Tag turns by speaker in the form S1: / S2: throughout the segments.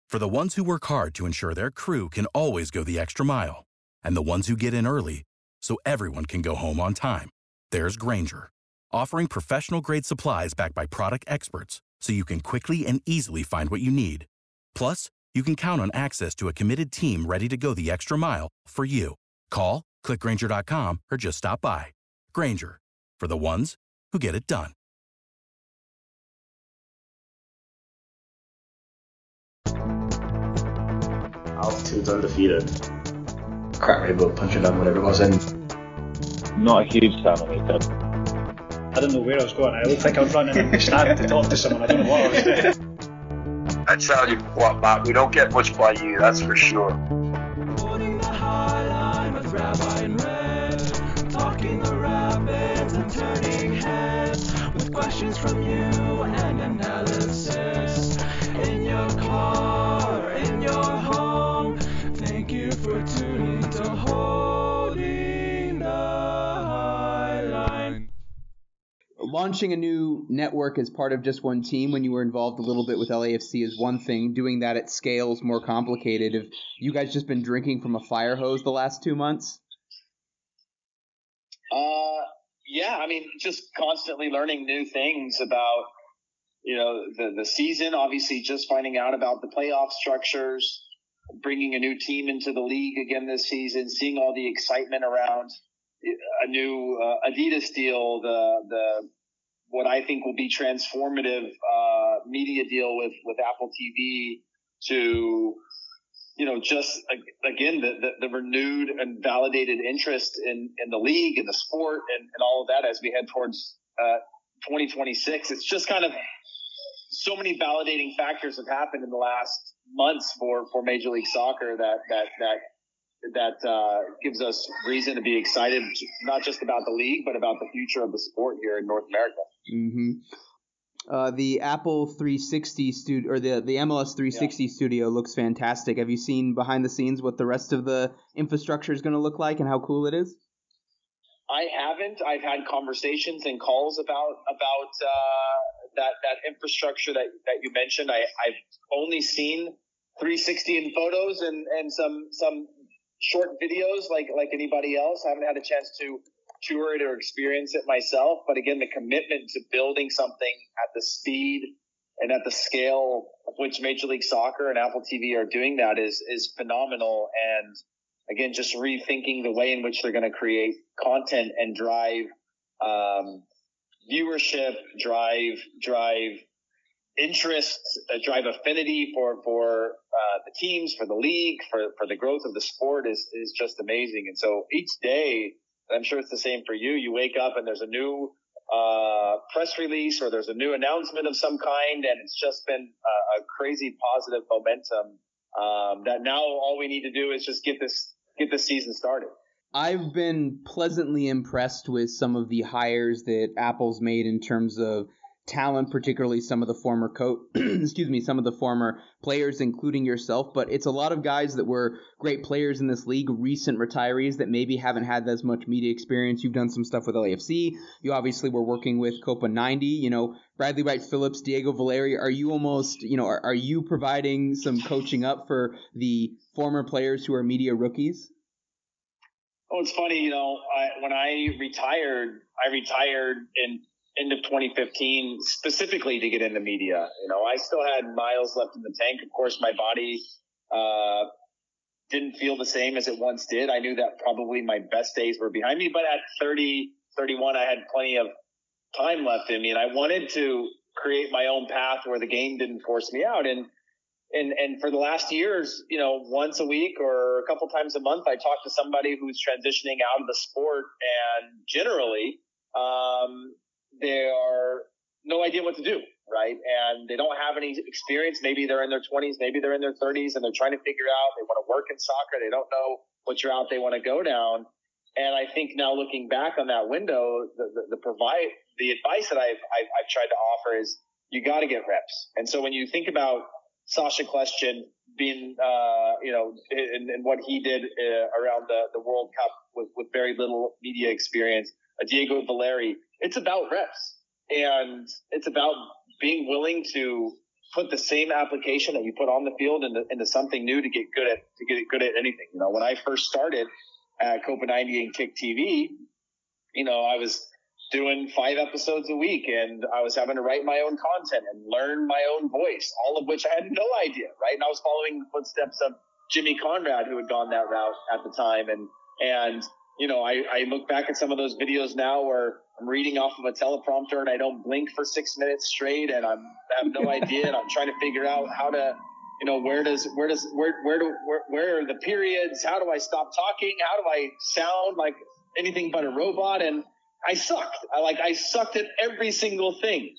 S1: For the ones who work hard to ensure their crew can always go the extra mile, and the ones who get in early so everyone can go home on time, there's Grainger, offering professional-grade supplies backed by product experts so you can quickly and easily find what you need. Plus, you can count on access to a committed team ready to go the extra mile for you. Call, click Grainger.com, or just stop by. Grainger, for the ones who get it done.
S2: Altitude's undefeated. Crap, maybe we'll punch it up, whatever it was. And
S3: not a huge fan of it.
S4: I don't know where I was going. I don't think I was running in the stand to talk to someone. I don't know what I was doing.
S5: I tell you what, Matt, we don't get much by you, that's for sure.
S6: Holding the high line with Rabbi and Red, talking the rapids and turning heads, with questions from you and analysis. In your car, in your home, thank you for tuning to Holding the High Line.
S7: Launching a new network as part of just one team when you were involved a little bit with LAFC is one thing. Doing that at scale is more complicated. Have you guys just been drinking from a fire hose the last 2 months?
S8: Yeah, I mean, just constantly learning new things about, the season, obviously just finding out about the playoff structures, bringing a new team into the league again this season, seeing all the excitement around a new Adidas deal, the what I think will be transformative media deal with Apple TV, to just again the renewed and validated interest in the league and the sport and all of that as we head towards 2026. It's just kind of so many validating factors have happened in the last months for Major League Soccer that gives us reason to be excited, not just about the league, but about the future of the sport here in North America.
S7: Mm-hmm. The Apple 360 studio, or the MLS 360 studio looks fantastic. Have you seen behind the scenes what the rest of the infrastructure is going to look like and how cool it is?
S8: I haven't. I've had conversations and calls about that infrastructure that you mentioned. I've only seen 360 in photos and some short videos like anybody else. I haven't had a chance to tour it or experience it myself. But again, the commitment to building something at the speed and at the scale of which Major League Soccer and Apple TV are doing that is phenomenal. And again, just rethinking the way in which they're going to create content and drive viewership, drive interest, drive affinity for the teams, for the league, for the growth of the sport is just amazing. And so each day, I'm sure it's the same for you, you wake up and there's a new press release or there's a new announcement of some kind, and it's just been a crazy positive momentum that now all we need to do is just get this season started.
S7: I've been pleasantly impressed with some of the hires that Apple's made in terms of talent, particularly some of the former some of the former players, including yourself. But it's a lot of guys that were great players in this league, recent retirees that maybe haven't had as much media experience. You've done some stuff with LAFC. You obviously were working with Copa 90. Bradley Wright Phillips, Diego Valeri. Are you almost, are you providing some coaching up for the former players who are media rookies?
S8: Oh, it's funny. When I retired in end of 2015 specifically to get into media. I still had miles left in the tank. Of course, my body didn't feel the same as it once did. I knew that probably my best days were behind me, but at 30, 31, I had plenty of time left in me, and I wanted to create my own path where the game didn't force me out. And for the last years, once a week or a couple times a month, I talk to somebody who's transitioning out of the sport, and generally, they are no idea what to do, right? And they don't have any experience. Maybe they're in their 20s, maybe they're in their 30s, and they're trying to figure out, they want to work in soccer. They don't know which route they want to go down. And I think now looking back on that window, the advice that I've tried to offer is you got to get reps. And so when you think about Sacha Kljestan being, and what he did around the World Cup with very little media experience, Diego Valeri, it's about reps, and it's about being willing to put the same application that you put on the field into something new to get good at anything. You know, when I first started at Copenhagen and Kick TV, you know, I was doing 5 episodes a week, and I was having to write my own content and learn my own voice, all of which I had no idea, right? And I was following the footsteps of Jimmy Conrad, who had gone that route at the time. And you know, I look back at some of those videos now where I'm reading off of a teleprompter and I don't blink for 6 minutes straight, and I have no idea, and I'm trying to figure out how to, you know, where are the periods? How do I stop talking? How do I sound like anything but a robot? And I sucked. I sucked at every single thing.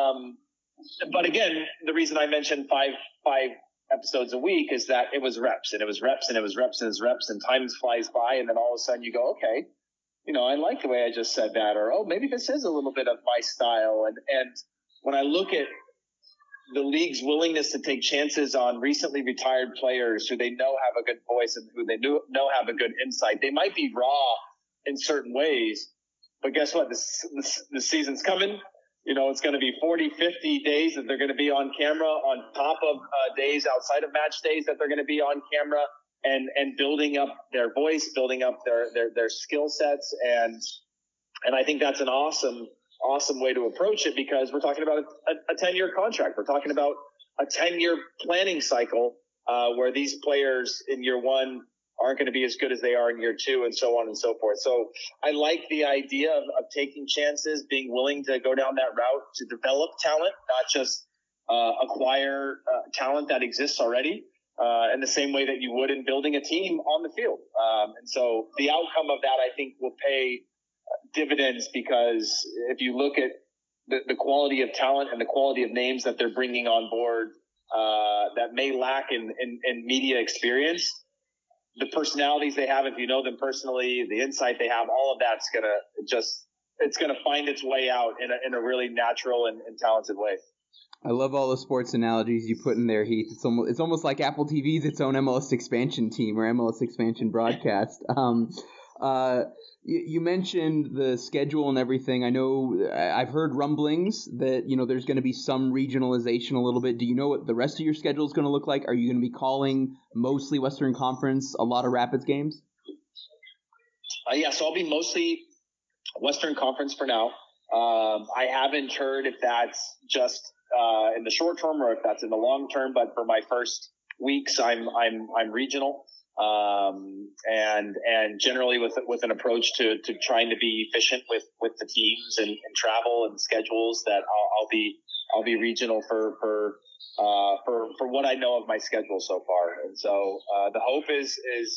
S8: But again, the reason I mentioned five episodes a week is that it was reps, and it was reps, and it was reps, and it was reps, and time flies by, and then all of a sudden you go, okay, you know, I like the way I just said that, or, oh, maybe this is a little bit of my style. And when I look at the league's willingness to take chances on recently retired players who they know have a good voice and who they know have a good insight, they might be raw in certain ways, but guess what? The season's coming. You know, it's going to be 40, 50 days that they're going to be on camera on top of days outside of match days that they're going to be on camera, and building up their voice, building up their skill sets. And I think that's an awesome way to approach it, because we're talking about a 10-year contract. We're talking about a 10-year planning cycle where these players in year one aren't going to be as good as they are in year two, and so on and so forth. So I like the idea of taking chances, being willing to go down that route to develop talent, not just acquire talent that exists already, in the same way that you would in building a team on the field. And so the outcome of that, I think, will pay dividends, because if you look at the quality of talent and the quality of names that they're bringing on board that may lack in media experience, the personalities they have, if you know them personally, the insight they have, all of that's it's going to find its way out in a really natural and talented way.
S7: I love all the sports analogies you put in there, Heath. It's almost like Apple TV's its own MLS expansion team or MLS expansion broadcast. You mentioned the schedule and everything. I know I've heard rumblings that, you know, there's going to be some regionalization a little bit. Do you know what the rest of your schedule is going to look like? Are you going to be calling mostly Western Conference, a lot of Rapids games?
S8: Yeah, so I'll be mostly Western Conference for now. I haven't heard if that's just in the short term or if that's in the long term, but for my first weeks, I'm regional. And generally with an approach to trying to be efficient with the teams and travel and schedules, that I'll be regional for what I know of my schedule so far. And so, the hope is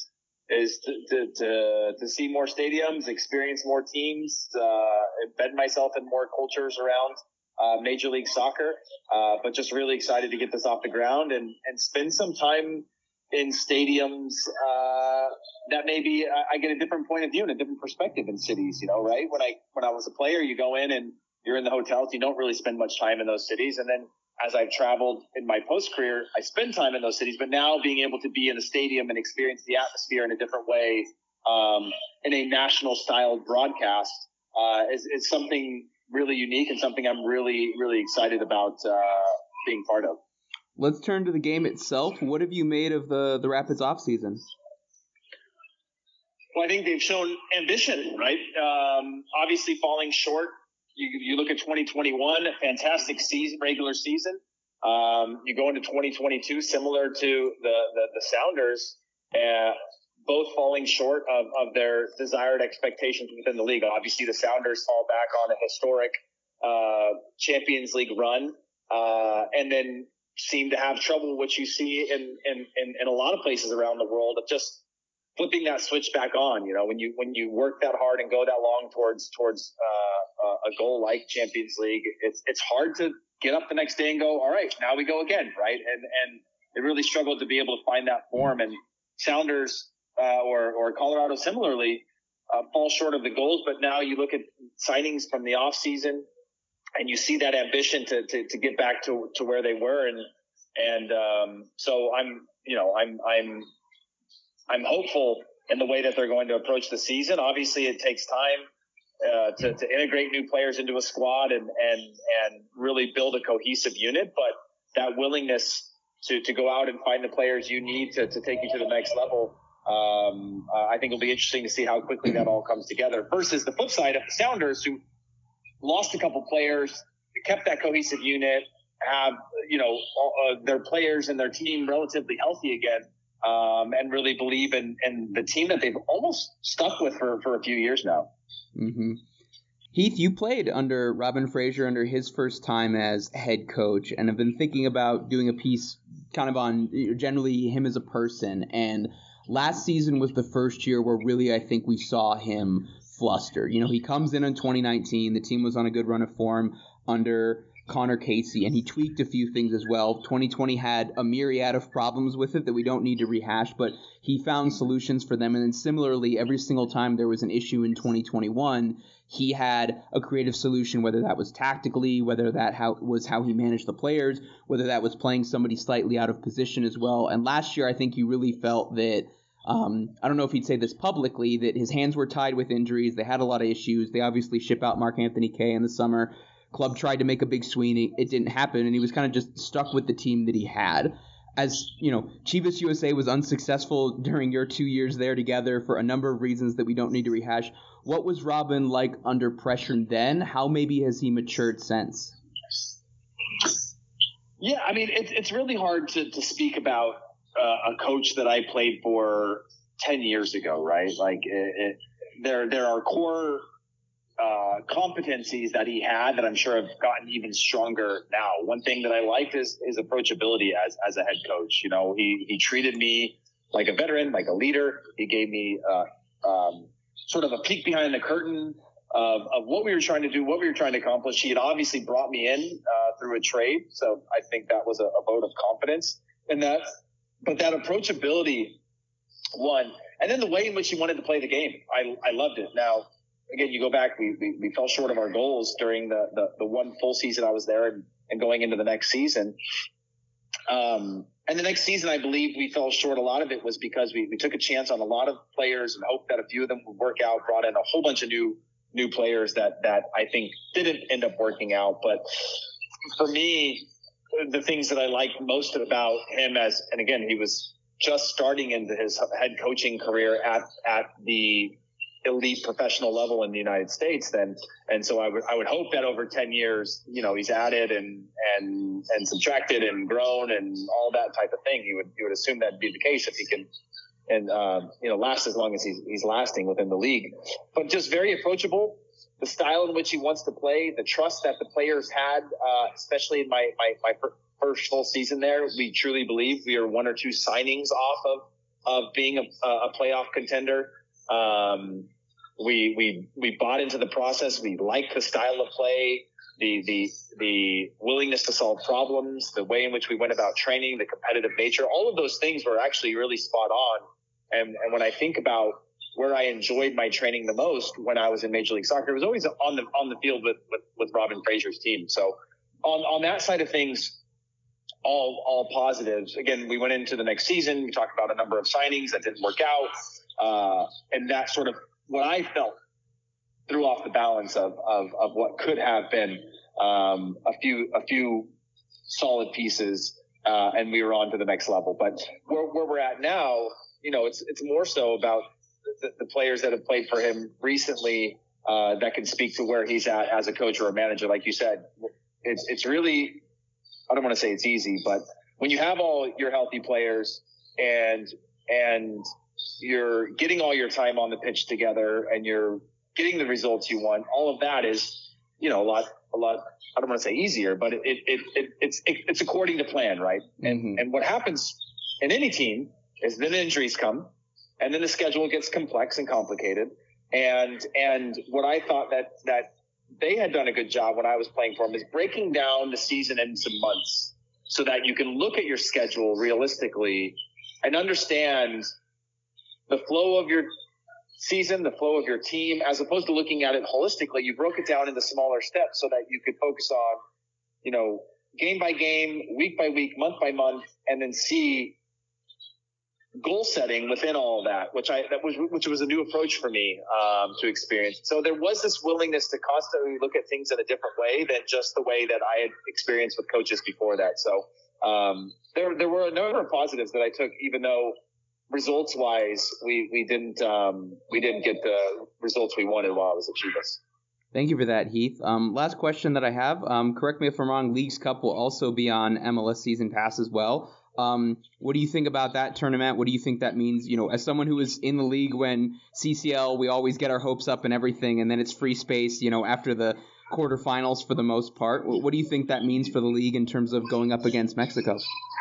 S8: to see more stadiums, experience more teams, embed myself in more cultures around Major League Soccer, but just really excited to get this off the ground and spend some time in stadiums that maybe I get a different point of view and a different perspective in cities, you know, right? When I was a player, you go in and you're in the hotels, you don't really spend much time in those cities. And then as I've traveled in my post-career, I spend time in those cities, but now being able to be in a stadium and experience the atmosphere in a different way, in a national styled broadcast, is something really unique and something I'm really, really excited about being part of.
S7: Let's turn to the game itself. What have you made of the Rapids offseason?
S8: Well, I think they've shown ambition, right? Obviously falling short. You look at 2021, a fantastic regular season. You go into 2022, similar to the Sounders, both falling short of their desired expectations within the league. Obviously, the Sounders fall back on a historic Champions League run, and then seem to have trouble, which you see in a lot of places around the world, of just flipping that switch back on. You know, when you work that hard and go that long towards a goal like Champions League, it's hard to get up the next day and go, all right, now we go again, right? And they really struggled to be able to find that form. And Sounders or Colorado similarly fall short of the goals. But now you look at signings from the off season, and you see that ambition to get back to where they were, and so I'm hopeful in the way that they're going to approach the season. Obviously, it takes time to integrate new players into a squad and really build a cohesive unit. But that willingness to go out and find the players you need to take you to the next level. I think it'll be interesting to see how quickly that all comes together versus the flip side of the Sounders, who lost a couple players, kept that cohesive unit, have, their players and their team relatively healthy again, and really believe in the team that they've almost stuck with for a few years now.
S7: Mm-hmm. Heath, you played under Robin Fraser under his first time as head coach, and have been thinking about doing a piece kind of on generally him as a person. And last season was the first year where really I think we saw him flustered. He comes in 2019. The team was on a good run of form under Connor Casey, and he tweaked a few things as well. 2020 had a myriad of problems with it that we don't need to rehash, but he found solutions for them. And then similarly, every single time there was an issue in 2021, he had a creative solution, whether that was tactically, whether that was how he managed the players, whether that was playing somebody slightly out of position as well. And last year, I think you really felt that, I don't know if he'd say this publicly, that his hands were tied with injuries. They had a lot of issues. They obviously ship out Mark-Anthony Kaye in the summer. Club tried to make a big swing. It didn't happen, and he was kind of just stuck with the team that he had. As Chivas USA was unsuccessful during your 2 years there together for a number of reasons that we don't need to rehash. What was Robin like under pressure then? How maybe has he matured since?
S8: Yeah, I mean, it's really hard to speak about a coach that I played for 10 years ago, right? Like there are core competencies that he had that I'm sure have gotten even stronger now. One thing that I liked is his approachability as a head coach. He treated me like a veteran, like a leader. He gave me sort of a peek behind the curtain of what we were trying to do, what we were trying to accomplish. He had obviously brought me in through a trade, so I think that was a vote of confidence in that. But that approachability won. And then the way in which he wanted to play the game, I loved it. Now, again, you go back, we fell short of our goals during the one full season I was there and going into the next season. And the next season, I believe we fell short. A lot of it was because we took a chance on a lot of players and hoped that a few of them would work out, brought in a whole bunch of new players that I think didn't end up working out. But for me, the things that I liked most about him and again, he was just starting into his head coaching career at the elite professional level in the United States then. And so I would hope that over 10 years, he's added and subtracted and grown and all that type of thing. You would assume that'd be the case if he can last as long as he's lasting within the league. But just very approachable, the style in which he wants to play, the trust that the players had, especially in my first full season there. We truly believe we are one or two signings off of being a playoff contender. We bought into the process. We liked the style of play, the willingness to solve problems, the way in which we went about training, the competitive nature. All of those things were actually really spot on. And when I think about where I enjoyed my training the most when I was in Major League Soccer, it was always on the field with Robin Fraser's team. So on that side of things, all positives. Again, we went into the next season. We talked about a number of signings that didn't work out. And that sort of what I felt threw off the balance of what could have been a few solid pieces, and we were on to the next level. But where we're at now, it's more so about the players that have played for him recently that can speak to where he's at as a coach or a manager. Like you said, it's really, I don't want to say it's easy, but when you have all your healthy players and you're getting all your time on the pitch together and you're getting the results you want, all of that is, a lot, I don't want to say easier, but it's according to plan, right?
S7: Mm-hmm.
S8: And what happens in any team is then injuries come and then the schedule gets complex and complicated. And what I thought that they had done a good job when I was playing for them is breaking down the season into months so that you can look at your schedule realistically and understand the flow of your season, the flow of your team, as opposed to looking at it holistically. You broke it down into smaller steps so that you could focus on, game by game, week by week, month by month, and then see goal setting within all of that, which was a new approach for me to experience. So there was this willingness to constantly look at things in a different way than just the way that I had experienced with coaches before that. So there were a number of positives that I took, even though results wise we didn't get the results we wanted while I was at Chivas.
S7: Thank you for that, Heath. Last question that I have. Correct me if I'm wrong. Leagues Cup will also be on MLS Season Pass as well. What do you think about that tournament? What do you think that means? You know, as someone who was in the league when CCL, we always get our hopes up and everything, and then it's free space, you know, after the quarterfinals for the most part. What do you think that means for the league in terms of going up against Mexico?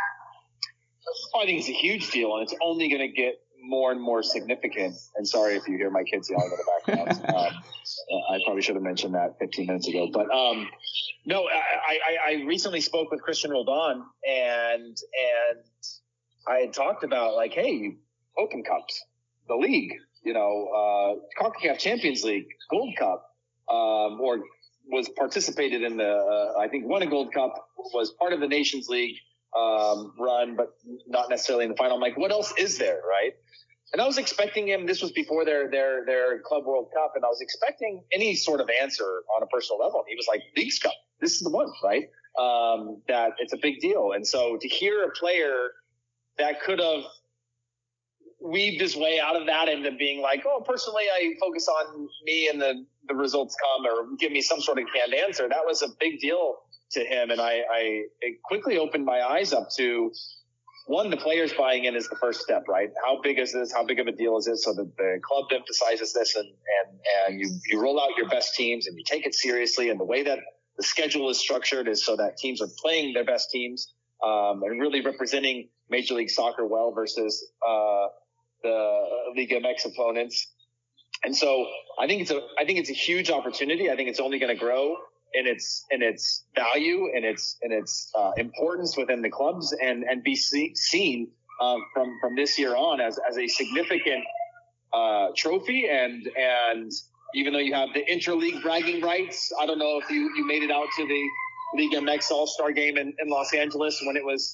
S8: I think it's a huge deal, and it's only going to get more and more significant. And sorry if you hear my kids yelling in the background. I probably should have mentioned that 15 minutes ago. But no, I recently spoke with Christian Roldan, and I had talked about, like, hey, Open Cups, the league, you know, CONCACAF Champions League, Gold Cup, or was participated in the, I think won a Gold Cup, was part of the Nations League run, but not necessarily in the final. I'm like, what else is there, right? And I was expecting him, this was before their Club World Cup, and I was expecting any sort of answer on a personal level. He was like, Leagues Cup, this is the one, right? That it's a big deal. And so to hear a player that could have weaved his way out of that into being like, oh, personally, I focus on me and the results come, or give me some sort of canned answer, that was a big deal to him. And it quickly opened my eyes up to, one, the players buying in is the first step, right? How big is this? How big of a deal is this? So that the club emphasizes this, and you roll out your best teams and you take it seriously. And the way that the schedule is structured is so that teams are playing their best teams, and really representing Major League Soccer well versus the Liga MX opponents. And so I think it's a huge opportunity. I think it's only going to grow in its value and its importance within the clubs, and be seen from this year on as a significant trophy. And even though you have the interleague bragging rights, I don't know if you made it out to the Liga MX All-Star game in Los Angeles when it was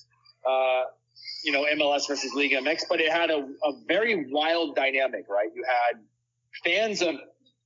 S8: MLS versus Liga MX, but it had a very wild dynamic, right? You had fans of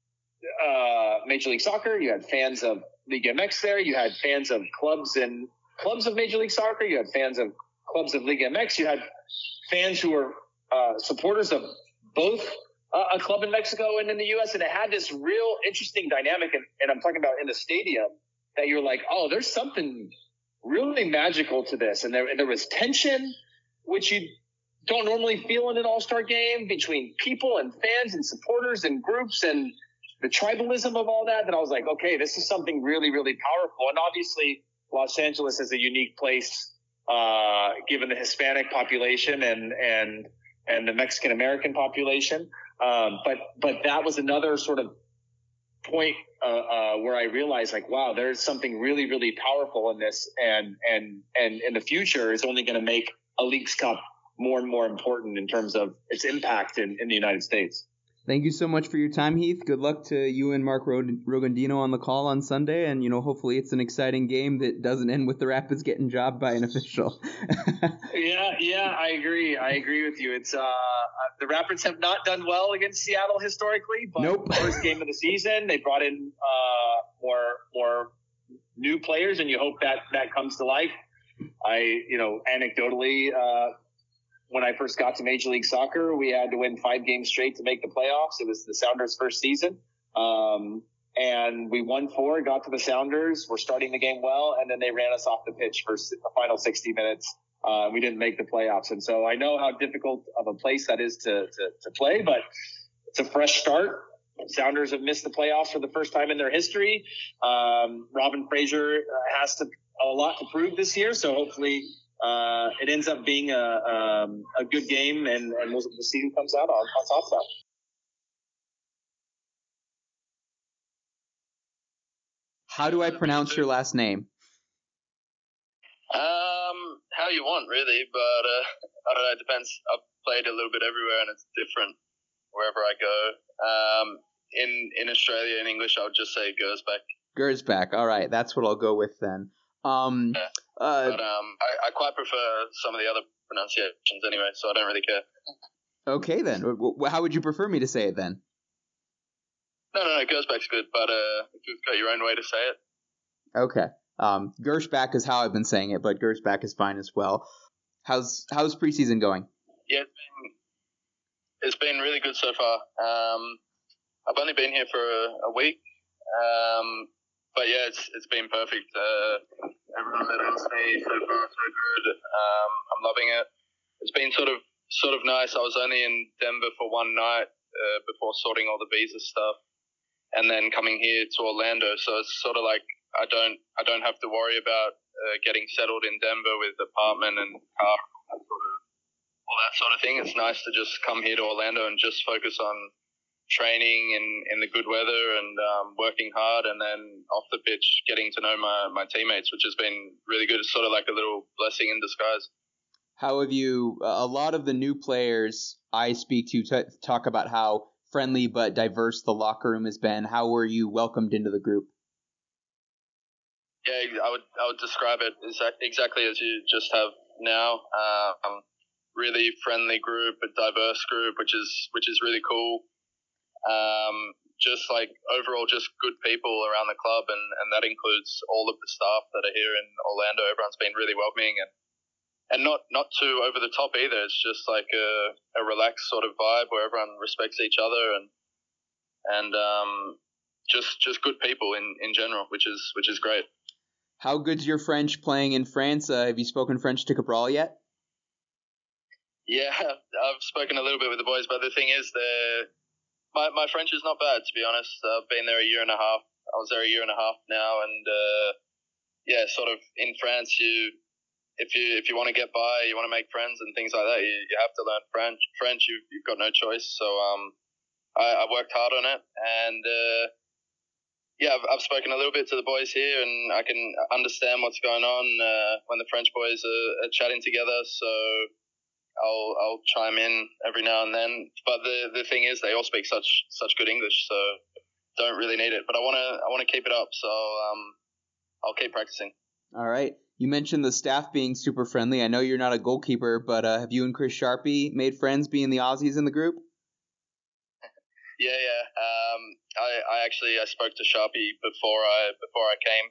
S8: Major League Soccer, you had fans of Liga MX there, you had fans of clubs of Major League Soccer, you had fans of clubs of Liga MX, you had fans who were supporters of both a club in Mexico and in the U.S., and it had this real interesting dynamic, and I'm talking about in the stadium, that you're like, oh, there's something really magical to this. And there was tension, which you don't normally feel in an all-star game, between people and fans and supporters and groups, and the tribalism of all that I was like, okay, this is something really, really powerful. And obviously Los Angeles is a unique place, given the Hispanic population and the Mexican American population. But that was another sort of point, where I realized, like, wow, there's something really, really powerful in this. And in the future is only going to make a Leagues Cup more and more important in terms of its impact in the United States.
S7: Thank you so much for your time, Heath. Good luck to you and Mark Rogandino on the call on Sunday. And, hopefully it's an exciting game that doesn't end with the Rapids getting jobbed by an official.
S8: Yeah, I agree with you. It's the Rapids have not done well against Seattle historically, but
S7: Nope.
S8: First game of the season, they brought in more new players, and you hope that comes to life. Anecdotally, when I first got to Major League Soccer, we had to win 5 games straight to make the playoffs. It was the Sounders' first season. And we won 4, got to the Sounders. We're starting the game well, and then they ran us off the pitch for the final 60 minutes. We didn't make the playoffs. And so I know how difficult of a place that is to play, but it's a fresh start. Sounders have missed the playoffs for the first time in their history. Robin Fraser has a lot to prove this year, so hopefully it ends up being a good game, and we'll see who comes out on top of that.
S7: How do I pronounce your last name?
S9: How you want, really, but I don't know, it depends. I've played a little bit everywhere, and it's different wherever I go. In Australia, in English, I would just say Gersbach.
S7: Gersbach. All right, that's what I'll go with then.
S9: I quite prefer some of the other pronunciations anyway, so I don't really care.
S7: Okay, then. How would you prefer me to say it, then?
S9: No, Gersbach's good, but if you've got your own way to say it.
S7: Okay. Gershbach is how I've been saying it, but Gershbach is fine as well. How's preseason going?
S9: Yeah, it's been really good so far. I've only been here for a week, but yeah, it's been perfect. Everyone that asked me so far, so good. I'm loving it. It's been sort of nice. I was only in Denver for one night before sorting all the visa stuff, and then coming here to Orlando. So it's sort of like I don't have to worry about getting settled in Denver with apartment and car, all that sort of thing. It's nice to just come here to Orlando and just focus on training in the good weather and working hard, and then off the pitch getting to know my teammates, which has been really good. It's sort of like a little blessing in disguise.
S7: How have you, a lot of the new players I speak to talk about how friendly but diverse the locker room has been. How were you welcomed into the group?
S9: Yeah, I would describe it exactly as you just have now. Really friendly group, a diverse group, which is really cool. Just like overall, just good people around the club, and that includes all of the staff that are here in Orlando. Everyone's been really welcoming and not too over the top either. It's just like a relaxed sort of vibe where everyone respects each other and just good people in general, which is great.
S7: How good's your French playing in France? Have you spoken French to Cabral yet?
S9: Yeah, I've spoken a little bit with the boys, but the thing is, my French is not bad, to be honest. I've been there a year and a half. I was there a year and a half now, and yeah, sort of in France, if you want to get by, you want to make friends and things like that, you have to learn French. You've got no choice. So I worked hard on it, and yeah, I've spoken a little bit to the boys here, and I can understand what's going on when the French boys are chatting together. So I'll chime in every now and then. But the thing is, they all speak such good English, so don't really need it. But I wanna keep it up, so I'll keep practicing.
S7: All right. You mentioned the staff being super friendly. I know you're not a goalkeeper, but have you and Chris Sharpie made friends being the Aussies in the group?
S9: Yeah. I spoke to Sharpie before I came.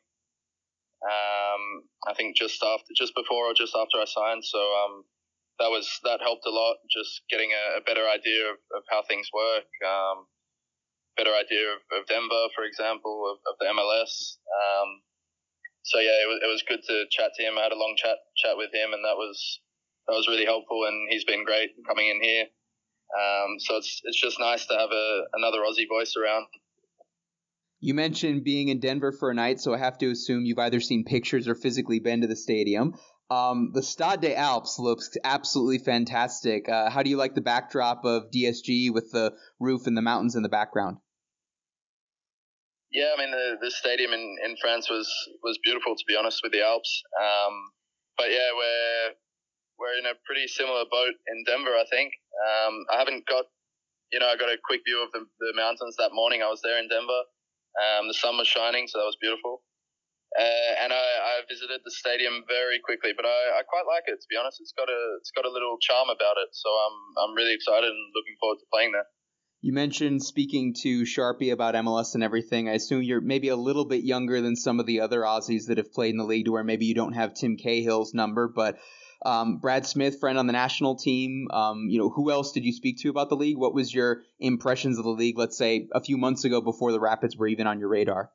S9: I think just before or just after I signed. So that helped a lot. Just getting a better idea of how things work. Better idea of Denver, for example, of the MLS. So yeah, it was good to chat to him. I had a long chat with him, and that was really helpful. And he's been great coming in here. So it's just nice to have another Aussie voice around.
S7: You mentioned being in Denver for a night, so I have to assume you've either seen pictures or physically been to the stadium. The Stade des Alpes looks absolutely fantastic. How do you like the backdrop of DSG with the roof and the mountains in the background?
S9: Yeah, I mean the stadium in France was beautiful, to be honest, with the Alps. But yeah, we're in a pretty similar boat in Denver, I think. I haven't got, I got a quick view of the mountains that morning. I was there in Denver. The sun was shining, so that was beautiful. And I visited the stadium very quickly, but I quite like it, to be honest. It's got a little charm about it, so I'm really excited and looking forward to playing there.
S7: You mentioned speaking to Sharpie about MLS and everything. I assume you're maybe a little bit younger than some of the other Aussies that have played in the league, to where maybe you don't have Tim Cahill's number, but Brad Smith, friend on the national team, who else did you speak to about the league? What was your impressions of the league, let's say, a few months ago before the Rapids were even on your radar?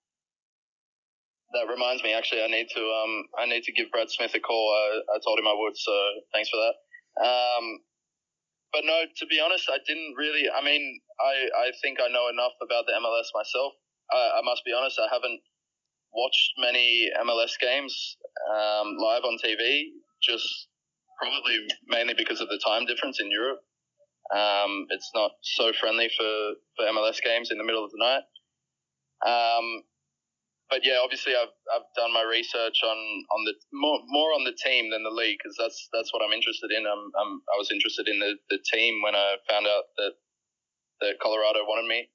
S9: That reminds me, actually, I need to give Brad Smith a call. I told him I would, so thanks for that. But no, to be honest, I didn't really. I mean, I think I know enough about the MLS myself. I must be honest, I haven't watched many MLS games live on TV, just probably mainly because of the time difference in Europe. It's not so friendly for MLS games in the middle of the night. But yeah, obviously I've done my research on the more on the team than the league, because that's what I'm interested in. I was interested in the team when I found out that Colorado wanted me.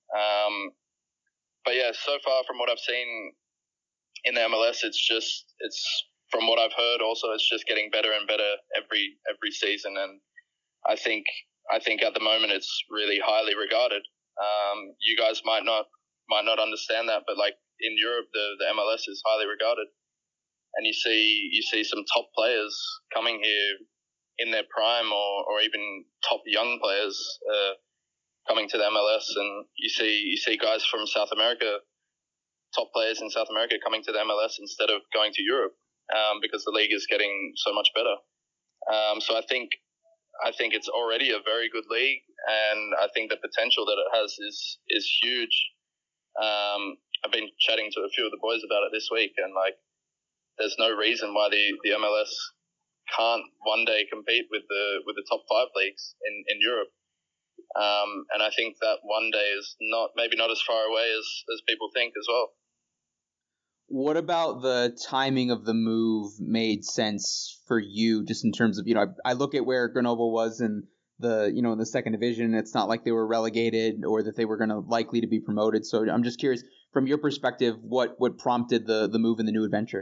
S9: But yeah, so far from what I've seen in the MLS, it's from what I've heard, also it's just getting better and better every season, and I think at the moment it's really highly regarded. You guys might not understand that, but like in Europe, the MLS is highly regarded, and you see some top players coming here in their prime, or even top young players coming to the MLS, and you see guys from South America, top players in South America coming to the MLS instead of going to Europe, because the league is getting so much better. So I think it's already a very good league, and I think the potential that it has is huge. I've been chatting to a few of the boys about it this week, and like, there's no reason why the MLS can't one day compete with the top 5 leagues in Europe. And I think that one day is maybe not as far away as people think as well.
S7: What about the timing of the move made sense for you, just in terms of, I look at where Grenoble was in in the second division. It's not like they were relegated or that they were going to likely to be promoted. So I'm just curious, from your perspective, what prompted the move in the new adventure?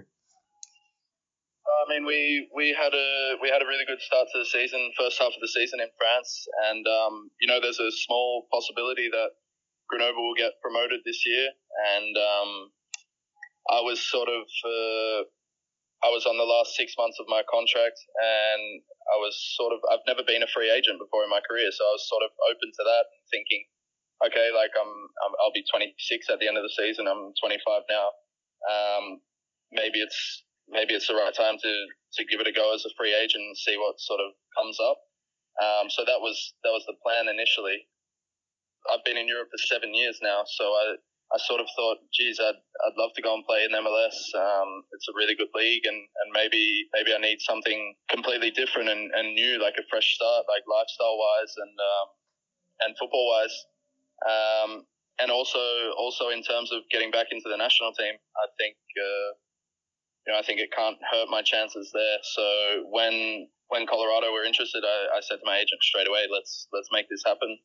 S9: I mean, we had a really good start to the season, first half of the season in France, and there's a small possibility that Grenoble will get promoted this year, and I was I was on the last 6 months of my contract, and I've never been a free agent before in my career, so I was sort of open to that and thinking, okay, like I'll be 26 at the end of the season. I'm 25 now. Maybe it's the right time to give it a go as a free agent and see what sort of comes up. So that was the plan initially. I've been in Europe for 7 years now, so I sort of thought, geez, I'd love to go and play in MLS. It's a really good league, and maybe I need something completely different and new, like a fresh start, like lifestyle wise and football wise. And also in terms of getting back into the national team, I think I think it can't hurt my chances there. So when Colorado were interested, I said to my agent straight away, let's make this happen.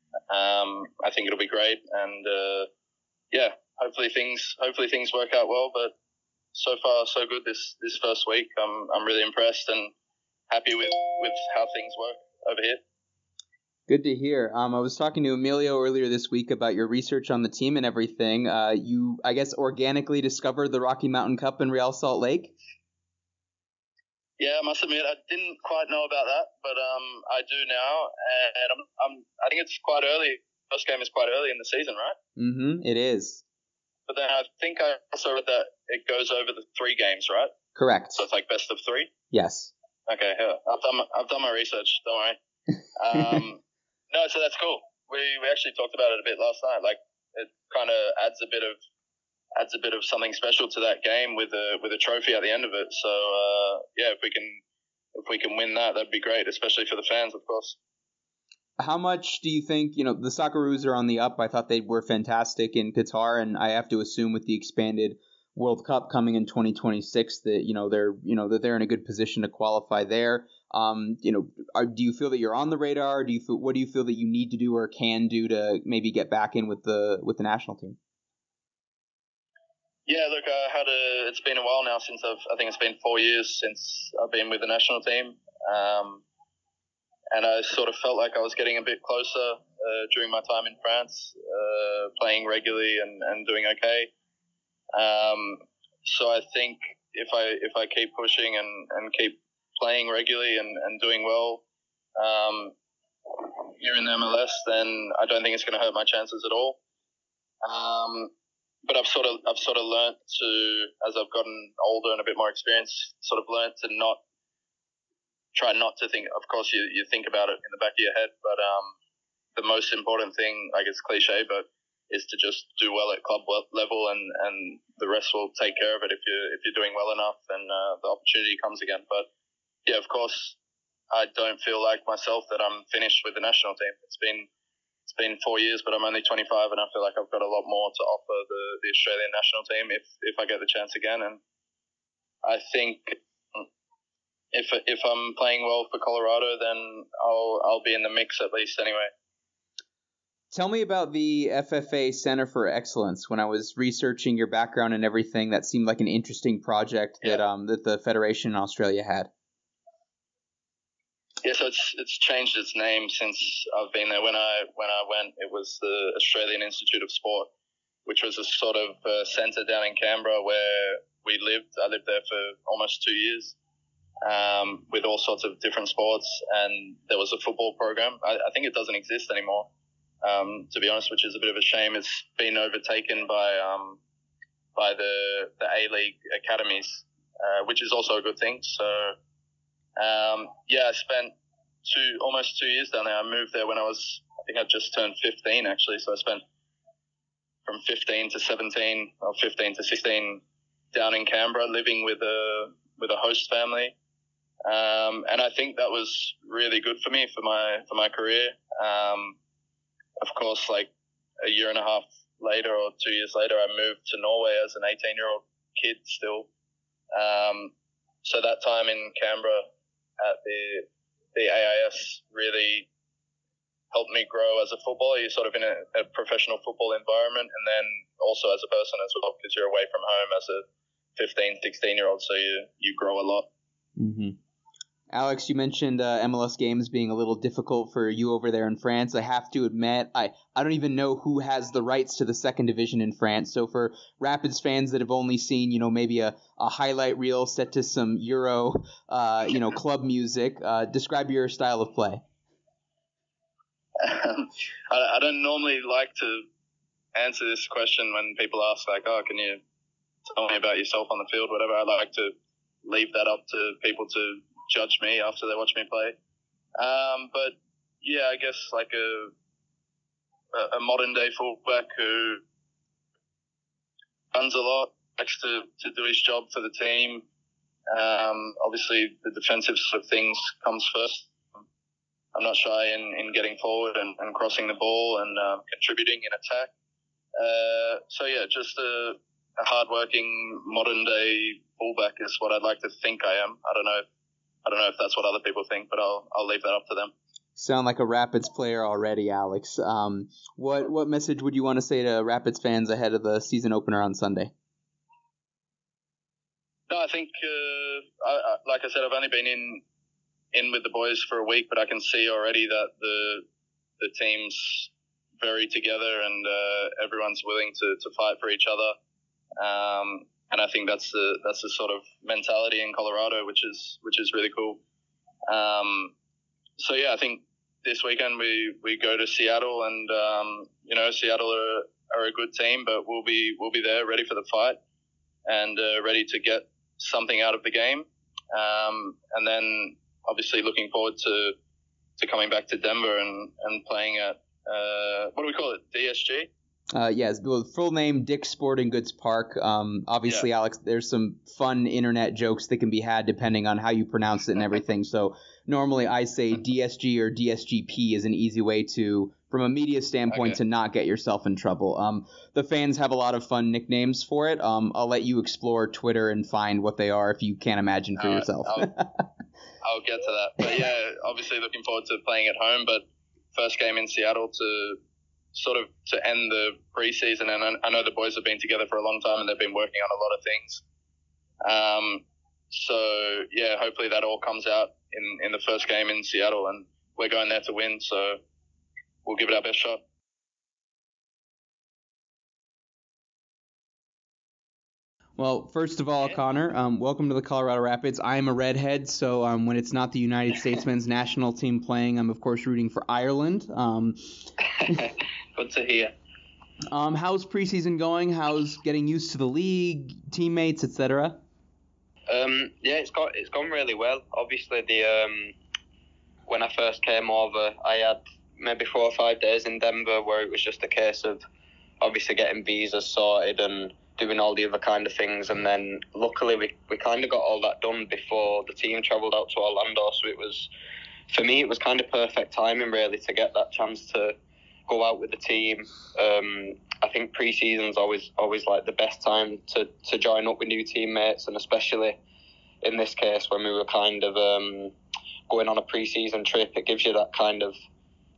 S9: I think it'll be great, and hopefully things work out well. But so far so good this first week. I'm really impressed and happy with how things work over here.
S7: Good to hear. I was talking to Emilio earlier this week about your research on the team and everything. You, I guess, organically discovered the Rocky Mountain Cup in Real Salt Lake?
S9: Yeah, I must admit, I didn't quite know about that, but I do now, and I think it's quite early. First game is quite early in the season, right?
S7: Mm-hmm, it is.
S9: But then I think I also read that it goes over the 3 games, right?
S7: Correct.
S9: So it's like best of 3?
S7: Yes.
S9: Okay, yeah. I've done my research, don't worry. No, so that's cool. We actually talked about it a bit last night. Like, it kind of adds a bit of something special to that game with a trophy at the end of it. So if we can win that, that'd be great, especially for the fans, of course.
S7: How much do you think, the Socceroos are on the up? I thought they were fantastic in Qatar, and I have to assume with the expanded World Cup coming in 2026 that they're in a good position to qualify there. Do you feel that you're on the radar? What do you feel that you need to do or can do to maybe get back in with the national team?
S9: Yeah, look, it's been a while now since I think it's been 4 years since I've been with the national team. And I sort of felt like I was getting a bit closer during my time in France, playing regularly and doing okay. So I think if I keep pushing and keep playing regularly and doing well here in the MLS, then I don't think it's going to hurt my chances at all. But I've sort of learnt to, as I've gotten older and a bit more experience, sort of learnt to try not to think. Of course, you think about it in the back of your head, but the most important thing, like, it's cliche, but is to just do well at club level, and the rest will take care of it if you're doing well enough, and the opportunity comes again. But yeah, of course, I don't feel like myself that I'm finished with the national team. It's been 4 years, but I'm only 25, and I feel like I've got a lot more to offer the Australian national team if I get the chance again. And I think if I'm playing well for Colorado, then I'll be in the mix at least anyway.
S7: Tell me about the FFA Center for Excellence. When I was researching your background and everything, that seemed like an interesting project that the Federation in Australia had.
S9: Yeah, so it's changed its name since I've been there. When I went, it was the Australian Institute of Sport, which was a sort of centre down in Canberra where we lived. I lived there for almost 2 years, with all sorts of different sports, and there was a football program. I think it doesn't exist anymore, to be honest, which is a bit of a shame. It's been overtaken by the A-League academies, which is also a good thing. So, I spent almost 2 years down there. I moved there when I think I just turned 15, actually. So I spent from 15 to 17 or 15 to 16 down in Canberra, living with a host family. And I think that was really good for me, for my career. Of course, like a year and a half later or 2 years later, I moved to Norway as an 18-year-old kid still. So that time in Canberra at the AIS really helped me grow as a footballer. You're sort of in a professional football environment, and then also as a person as well, because you're away from home as a 15, 16-year-old, so you grow a lot.
S7: Mm-hmm. Alex, you mentioned MLS games being a little difficult for you over there in France. I have to admit, I don't even know who has the rights to the second division in France. So for Rapids fans that have only seen, maybe a highlight reel set to some Euro, club music, describe your style of play.
S9: I don't normally like to answer this question when people ask, like, oh, can you tell me about yourself on the field, whatever. I like to leave that up to people to judge me after they watch me play. But yeah, I guess like a modern day fullback who runs a lot, likes to do his job for the team. Obviously the defensive sort of things comes first. I'm not shy in getting forward and crossing the ball and contributing in attack. So yeah, just a hard-working modern-day fullback is what I'd like to think I am. I don't know if that's what other people think, but I'll leave that up to them.
S7: Sound like a Rapids player already, Alex. What message would you want to say to Rapids fans ahead of the season opener on Sunday?
S9: No, I think, like I said, I've only been in with the boys for a week, but I can see already that the team's very together and everyone's willing to fight for each other. And I think that's the sort of mentality in Colorado, which is really cool. So yeah, I think this weekend we go to Seattle, and Seattle are a good team, but we'll be there ready for the fight and ready to get something out of the game. And then obviously looking forward to coming back to Denver and playing at what do we call it? DSG?
S7: Yes, full name Dick's Sporting Goods Park. Obviously, yeah. Alex, there's some fun internet jokes that can be had depending on how you pronounce it and everything. So normally I say DSG or DSGP is an easy way to, from a media standpoint, to not get yourself in trouble. The fans have a lot of fun nicknames for it. I'll let you explore Twitter and find what they are if you can't imagine for yourself.
S9: I'll get to that. But yeah, obviously looking forward to playing at home, but first game in Seattle to end the preseason, and I know the boys have been together for a long time and they've been working on a lot of things. So yeah, hopefully that all comes out in the first game in Seattle, and we're going there to win, so we'll give it our best shot.
S7: Well, first of all, Connor, welcome to the Colorado Rapids. I am a redhead, so when it's not the United States men's national team playing, I'm, of course, rooting for Ireland.
S10: Good to hear.
S7: How's preseason going? How's getting used to the league, teammates, etc.?
S10: Yeah, it's gone really well. Obviously, when I first came over, I had maybe 4 or 5 days in Denver where it was just a case of obviously getting visas sorted and doing all the other kind of things, and then luckily we kind of got all that done before the team travelled out to Orlando, so for me it was kind of perfect timing really to get that chance to go out with the team. I think pre-season's always like the best time to join up with new teammates, and especially in this case when we were kind of going on a pre-season trip, it gives you that kind of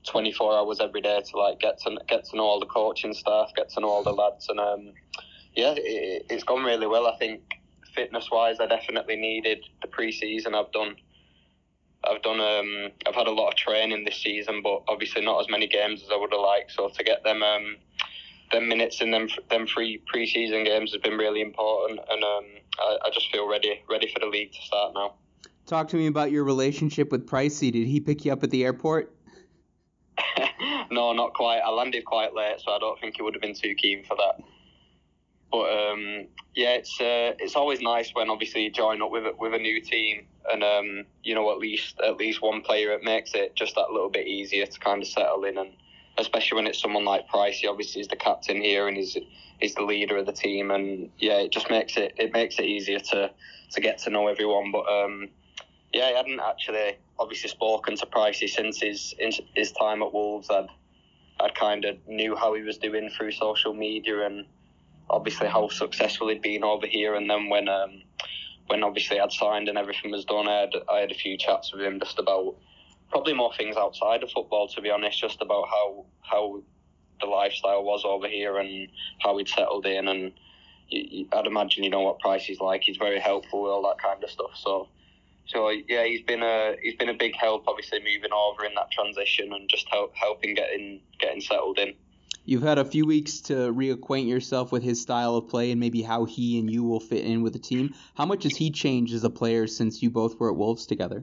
S10: 24 hours every day to like get to know all the coaching staff, get to know all the lads, and it's gone really well. I think fitness wise, I definitely needed the pre-season. I've had a lot of training this season, but obviously not as many games as I would have liked. So to get them minutes in them pre-season games has been really important, and I just feel ready for the league to start now.
S7: Talk to me about your relationship with Pricey. Did he pick you up at the airport?
S10: No, not quite. I landed quite late, so I don't think he would have been too keen for that. But it's always nice when obviously you join up with a new team, and at least one player. It makes it just that little bit easier to kind of settle in, and especially when it's someone like Price. He obviously is the captain here, and he's the leader of the team, and it just makes it easier to get to know everyone. But I hadn't actually obviously spoken to Pricey since his time at Wolves. I'd kind of knew how he was doing through social media, and obviously how successful he'd been over here. And then when obviously I'd signed and everything was done, I had a few chats with him just about probably more things outside of football, to be honest, just about how the lifestyle was over here and how he'd settled in. And I'd imagine you know what Pricey's like. He's very helpful with all that kind of stuff. So he's been a big help, obviously moving over in that transition and just helping getting settled in.
S7: You've had a few weeks to reacquaint yourself with his style of play and maybe how he and you will fit in with the team. How much has he changed as a player since you both were at Wolves together?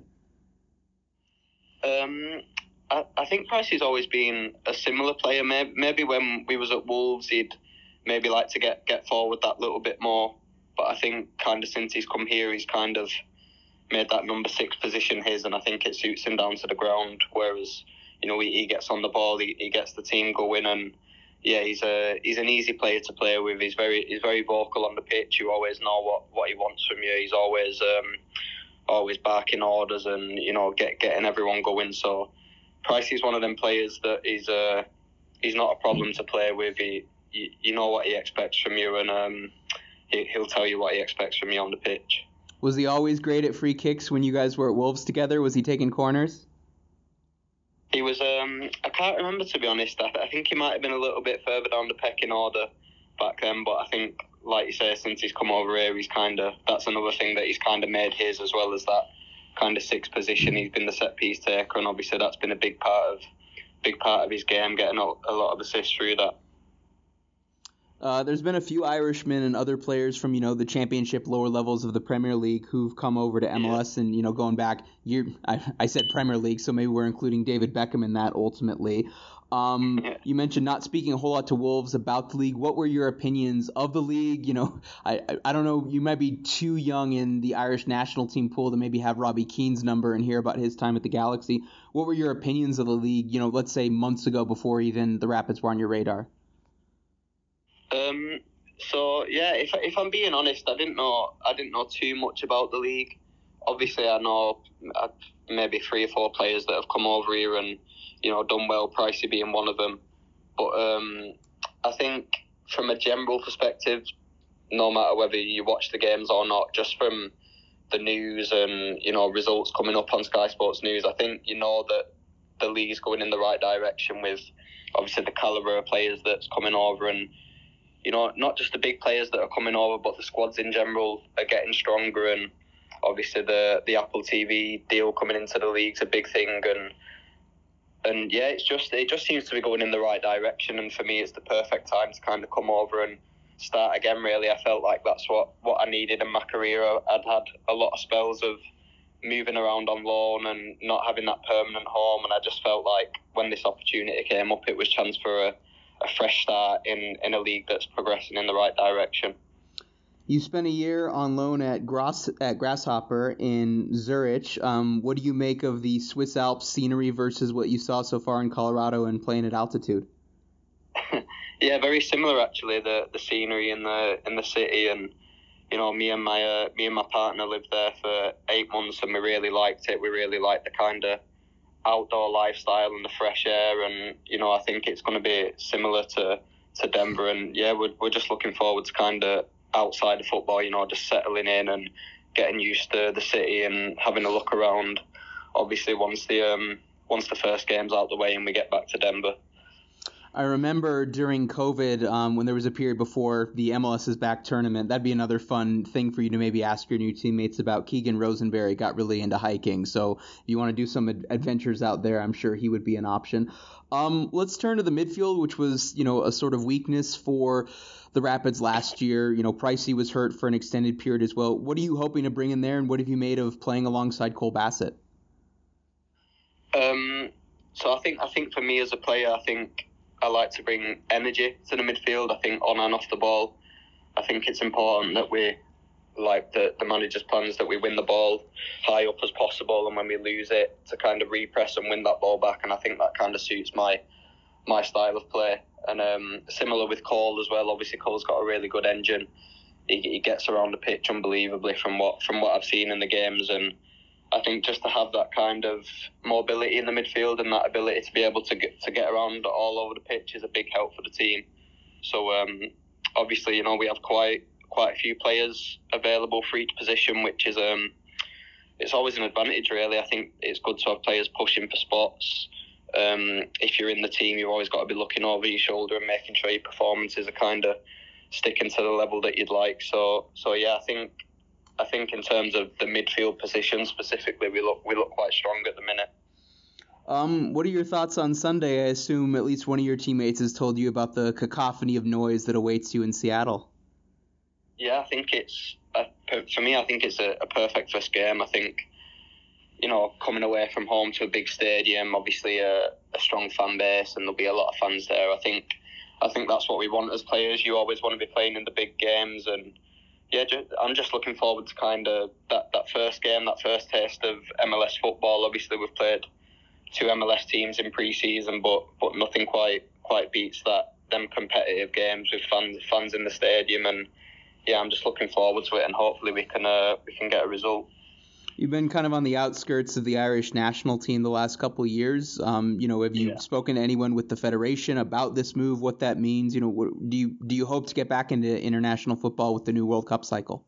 S10: I think Pricey's always been a similar player. Maybe when we was at Wolves, he'd maybe like to get forward that little bit more. But I think kind of since he's come here, he's kind of made that number 6 position his, and I think it suits him down to the ground. Whereas, he gets on the ball, he gets the team going, and he's an easy player to play with. He's very vocal on the pitch. You always know what he wants from you. He's always barking orders and getting everyone going. So Pricey's one of them players that he's not a problem to play with. You know what he expects from you, and he'll tell you what he expects from you on the pitch.
S7: Was he always great at free kicks when you guys were at Wolves together? Was he taking corners?
S10: He was, I can't remember, to be honest. I think he might have been a little bit further down the pecking order back then, but I think, like you say, since he's come over here, that's another thing that he's kind of made his, as well as that kind of 6th position. He's been the set piece taker, and obviously that's been a big part of his game, getting a lot of assists through that.
S7: There's been a few Irishmen and other players from, the championship lower levels of the Premier League who've come over to MLS and, going back, I said Premier League, so maybe we're including David Beckham in that ultimately. You mentioned not speaking a whole lot to Wolves about the league. What were your opinions of the league? I don't know, you might be too young in the Irish national team pool to maybe have Robbie Keane's number and hear about his time at the Galaxy. What were your opinions of the league, let's say months ago before even the Rapids were on your radar?
S10: If I'm being honest, I didn't know too much about the league. Obviously, I know maybe 3 or 4 players that have come over here and done well, Pricey being one of them. But I think from a general perspective, no matter whether you watch the games or not, just from the news and results coming up on Sky Sports News, I think that the league's going in the right direction with obviously the calibre of players that's coming over, and not just the big players that are coming over, but the squads in general are getting stronger. And obviously the Apple TV deal coming into the league's a big thing. And it just seems to be going in the right direction. And for me, it's the perfect time to kind of come over and start again, really. I felt like that's what I needed in my career. I'd had a lot of spells of moving around on loan and not having that permanent home. And I just felt like when this opportunity came up, it was chance for a fresh start in a league that's progressing in the right direction.
S7: You spent a year on loan at Grasshopper in Zurich. What do you make of the Swiss Alps scenery versus what you saw so far in Colorado and playing at altitude?
S10: Yeah, very similar actually. The scenery in the city, and me and my partner lived there for 8 months, and we really liked it. We really liked the kind of outdoor lifestyle and the fresh air, and I think it's going to be similar to Denver. And we're just looking forward to kind of outside of football, just settling in and getting used to the city and having a look around. Obviously, once the the first game's out the way and we get back to Denver.
S7: I remember during COVID, when there was a period before the MLS is Back tournament, that'd be another fun thing for you to maybe ask your new teammates about. Keegan Rosenberry got really into hiking, so if you want to do some adventures out there, I'm sure he would be an option. Let's turn to the midfield, which was, a sort of weakness for the Rapids last year. Pricey was hurt for an extended period as well. What are you hoping to bring in there, and what have you made of playing alongside Cole Bassett?
S10: So I think for me as a player, I think I like to bring energy to the midfield. I think on and off the ball, I think it's important that we, like the manager's plans, that we win the ball high up as possible, and when we lose it, to kind of repress and win that ball back. And I think that kind of suits my style of play. And similar with Cole as well. Obviously, Cole's got a really good engine. He gets around the pitch unbelievably from what I've seen in the games, and I think just to have that kind of mobility in the midfield and that ability to be able to get around all over the pitch is a big help for the team. So obviously, we have quite a few players available for each position, which is it's always an advantage really. I think it's good to have players pushing for spots. If you're in the team, you've always got to be looking over your shoulder and making sure your performances are kind of sticking to the level that you'd like. So yeah, I think in terms of the midfield position specifically, we look quite strong at the minute.
S7: What are your thoughts on Sunday? I assume at least one of your teammates has told you about the cacophony of noise that awaits you in Seattle.
S10: Yeah, I think for me, I think it's a perfect first game. I think, coming away from home to a big stadium, obviously a strong fan base, and there'll be a lot of fans there. I think that's what we want as players. You always want to be playing in the big games, and yeah, I'm just looking forward to kind of that first game, that first taste of MLS football. Obviously, we've played 2 MLS teams in pre-season, but nothing quite beats them competitive games with fans in the stadium. And yeah, I'm just looking forward to it, and hopefully we can get a result.
S7: You've been kind of on the outskirts of the Irish national team the last couple of years. Have you spoken to anyone with the federation about this move, what that means? Do you hope to get back into international football with the new World Cup cycle?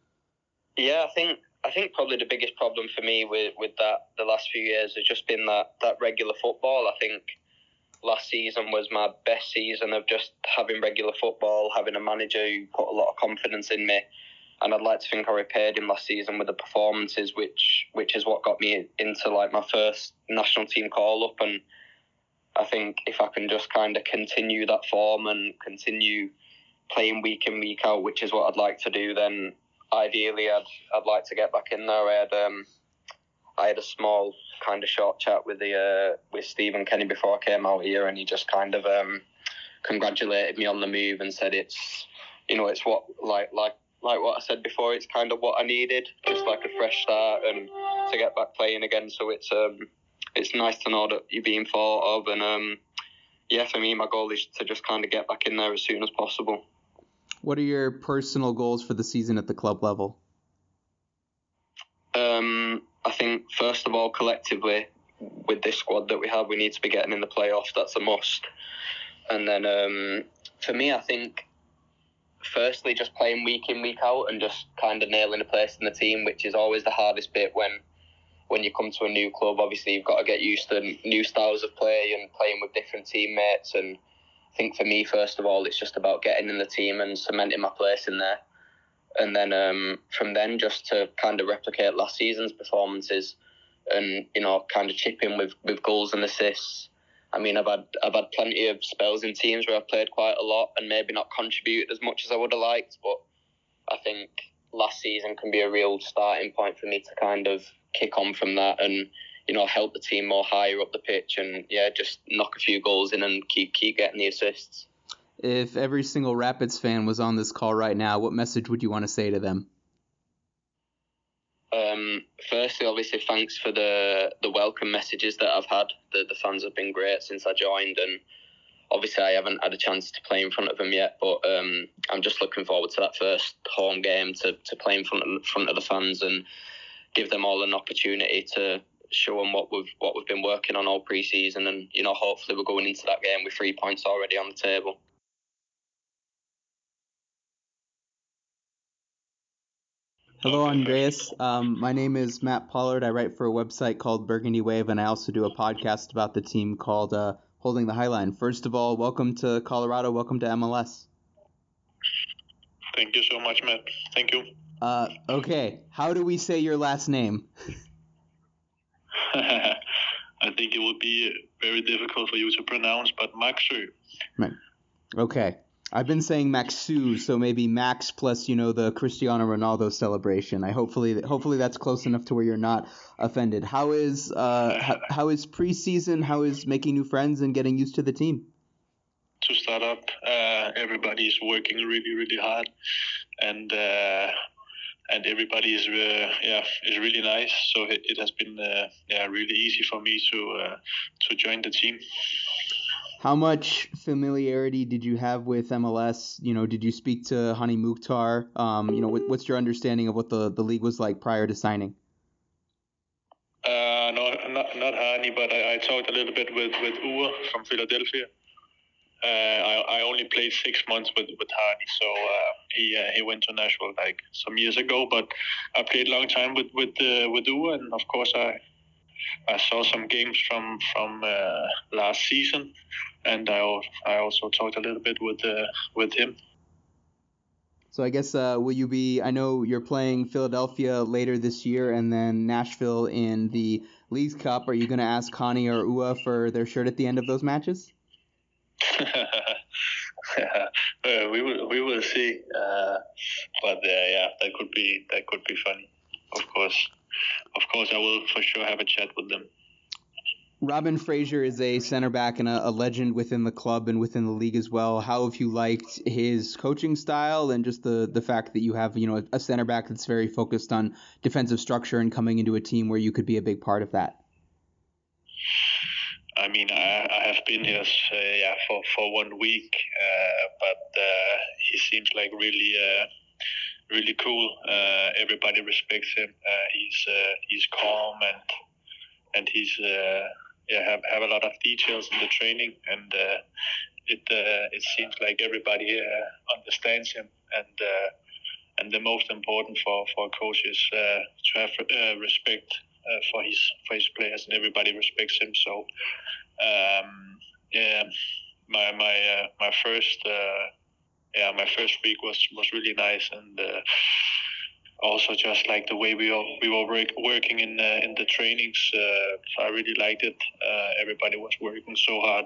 S10: Yeah, I think probably the biggest problem for me with that the last few years has just been that regular football. I think last season was my best season of just having regular football, having a manager who put a lot of confidence in me. And I'd like to think I repaid him last season with the performances, which is what got me into like my first national team call-up. And I think if I can just kind of continue that form and continue playing week in, week out, which is what I'd like to do, then ideally I'd like to get back in there. I had a small kind of short chat with Stephen Kenny before I came out here, and he just kind of congratulated me on the move and said it's what like what I said before, it's kind of what I needed, just like a fresh start and to get back playing again. So it's nice to know that you're being thought of, and for me, my goal is to just kind of get back in there as soon as possible.
S7: What are your personal goals for the season at the club level?
S10: I think first of all, collectively, with this squad that we have, we need to be getting in the playoffs. That's a must. And then for me, I think firstly, just playing week in, week out, and just kind of nailing a place in the team, which is always the hardest bit when you come to a new club. Obviously, you've got to get used to new styles of play and playing with different teammates. And I think for me, first of all, it's just about getting in the team and cementing my place in there. And then from then, just to kind of replicate last season's performances and, kind of chip in with goals and assists. I mean, I've had plenty of spells in teams where I've played quite a lot and maybe not contributed as much as I would have liked, but I think last season can be a real starting point for me to kind of kick on from that and, help the team more higher up the pitch and, just knock a few goals in and keep getting the assists.
S7: If every single Rapids fan was on this call right now, what message would you want to say to them?
S10: Firstly, obviously, thanks for the welcome messages that I've had. The fans have been great since I joined, and obviously I haven't had a chance to play in front of them yet, but I'm just looking forward to that first home game to play in front of the fans and give them all an opportunity to show them what we've been working on all pre-season, and hopefully we're going into that game with 3 points already on the table.
S7: Hello, Andreas. My name is Matt Pollard. I write for a website called Burgundy Wave, and I also do a podcast about the team called Holding the Highline. First of all, welcome to Colorado. Welcome to MLS.
S11: Thank you so much, Matt. Thank you.
S7: Okay, how do we say your last name?
S11: I think it would be very difficult for you to pronounce, but Maxu.
S7: Right. Okay. I've been saying Maxu, so maybe Max plus, the Cristiano Ronaldo celebration. Hopefully that's close enough to where you're not offended. How is preseason? How is making new friends and getting used to the team?
S11: To start up, everybody is working really, really hard, and everybody is really nice. So it has been really easy for me to join the team.
S7: How much familiarity did you have with MLS? Did you speak to Hani Mukhtar? What's your understanding of what the league was like prior to signing?
S11: No, not Hani, but I talked a little bit with Ure from Philadelphia. I only played 6 months with Hani, so he went to Nashville like some years ago. But I played a long time with Ure, and of course I saw some games from last season, and I also talked a little bit with him.
S7: So I guess will you be? I know you're playing Philadelphia later this year, and then Nashville in the Leagues Cup. Are you going to ask Hani or Ua for their shirt at the end of those matches?
S11: We will see, but that could be funny. Of course, I will for sure have a chat with them.
S7: Robin Fraser is a center back and a legend within the club and within the league as well. How have you liked his coaching style and just the fact that you have a center back that's very focused on defensive structure and coming into a team where you could be a big part of that?
S11: I mean, I have been here for 1 week, but he seems like really cool. Everybody respects him. He's calm and he's have a lot of details in the training, and it seems like everybody understands him. And the most important for a coach is to have respect for his players, and everybody respects him. So my first week was really nice, and also just like the way we were working in the trainings. I really liked it. Everybody was working so hard,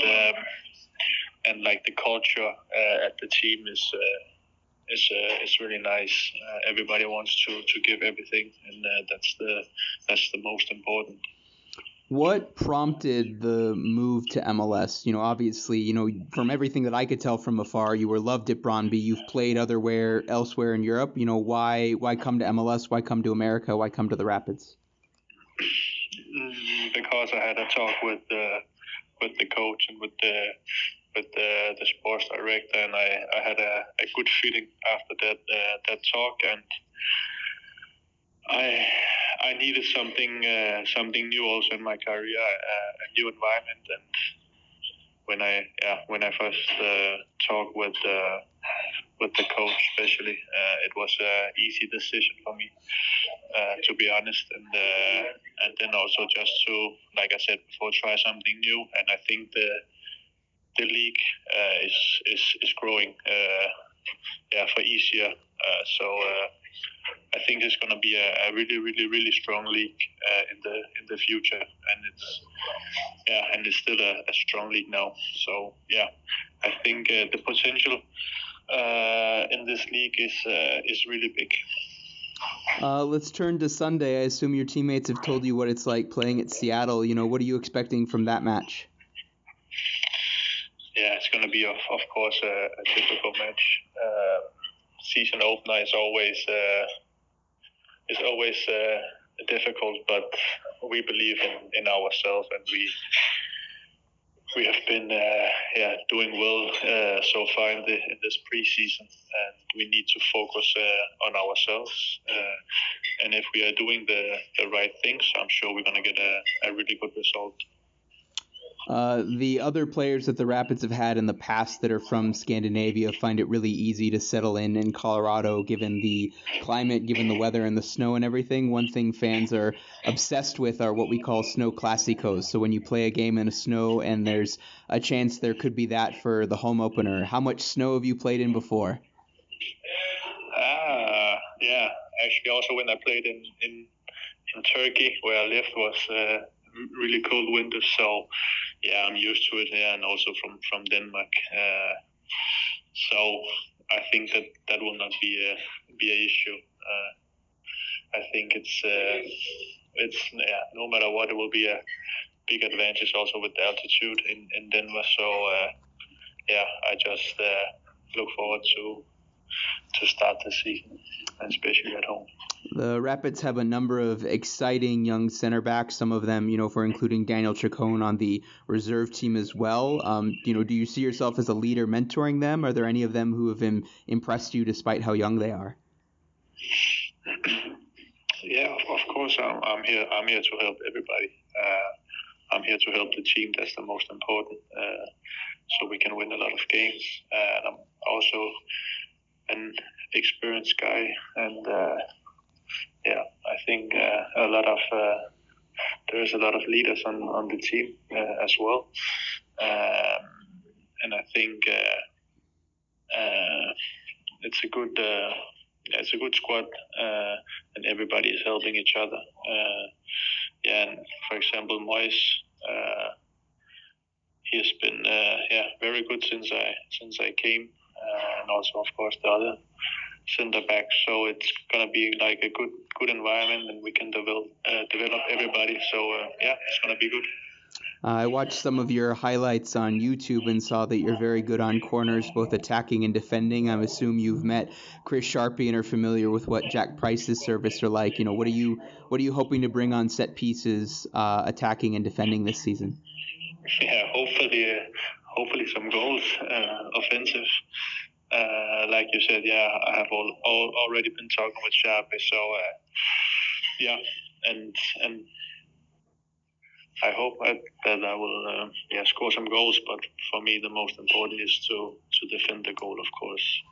S11: and like the culture at the team is really nice. Everybody wants to give everything, and that's the most important.
S7: What prompted the move to MLS? Obviously, from everything that I could tell from afar, you were loved at Brøndby. You've played elsewhere in Europe. Why come to MLS? Why come to America? Why come to the Rapids?
S11: Because I had a talk with the coach and with the sports director, and I had a good feeling after that talk, and I needed something new also in my career, a new environment. And when I first talked with the coach, especially, it was an easy decision for me, to be honest. And then also just to, like I said before, try something new. And I think the league is growing for each year. So I think it's going to be a really, really, really strong league in the future, and it's still a strong league now. So I think the potential in this league is really big.
S7: Let's turn to Sunday. I assume your teammates have told you what it's like playing at Seattle. What are you expecting from that match?
S11: Yeah, it's going to be, of course, a difficult match. Season opener is always difficult, but we believe in ourselves, and we have been doing well so far in this preseason, and we need to focus on ourselves. And if we are doing the right things, I'm sure we're going to get a really good result.
S7: The other players that the Rapids have had in the past that are from Scandinavia find it really easy to settle in Colorado, given the climate, given the weather and the snow and everything. One thing fans are obsessed with are what we call snow classicos. So when you play a game in the snow and there's a chance there could be that for the home opener. How much snow have you played in before?
S11: Yeah. Actually, also when I played in Turkey, where I lived, was really cold winters. So yeah, I'm used to it. Yeah, and also from Denmark. So I think that will not be an issue. I think it's no matter what, it will be a big advantage also with the altitude in Denver. So yeah, I just look forward to start the season, especially at home.
S7: The Rapids have a number of exciting young center backs, some of them, if we're including Daniel Chacon on the reserve team as well. Do you see yourself as a leader mentoring them? Are there any of them who have impressed you despite how young they are?
S11: Yeah, of course. I'm here to help everybody. I'm here to help the team. That's the most important. So we can win a lot of games. And I'm also an experienced guy, and yeah, I think there's a lot of leaders on the team as well, and I think it's a good squad, and everybody is helping each other. And for example, Moyes, he has been very good since I came, and also of course the other center back. So it's gonna be like a good environment, and we can develop everybody. So it's gonna be good.
S7: I watched some of your highlights on YouTube and saw that you're very good on corners, both attacking and defending. I assume you've met Chris Sharpie and are familiar with what Jack Price's service are like. What are you hoping to bring on set pieces, attacking and defending this season?
S11: Yeah, hopefully some goals, offensive. Like you said, I have already been talking with Sharpie. So and I hope that I will score some goals, but for me the most important is to defend the goal, of course,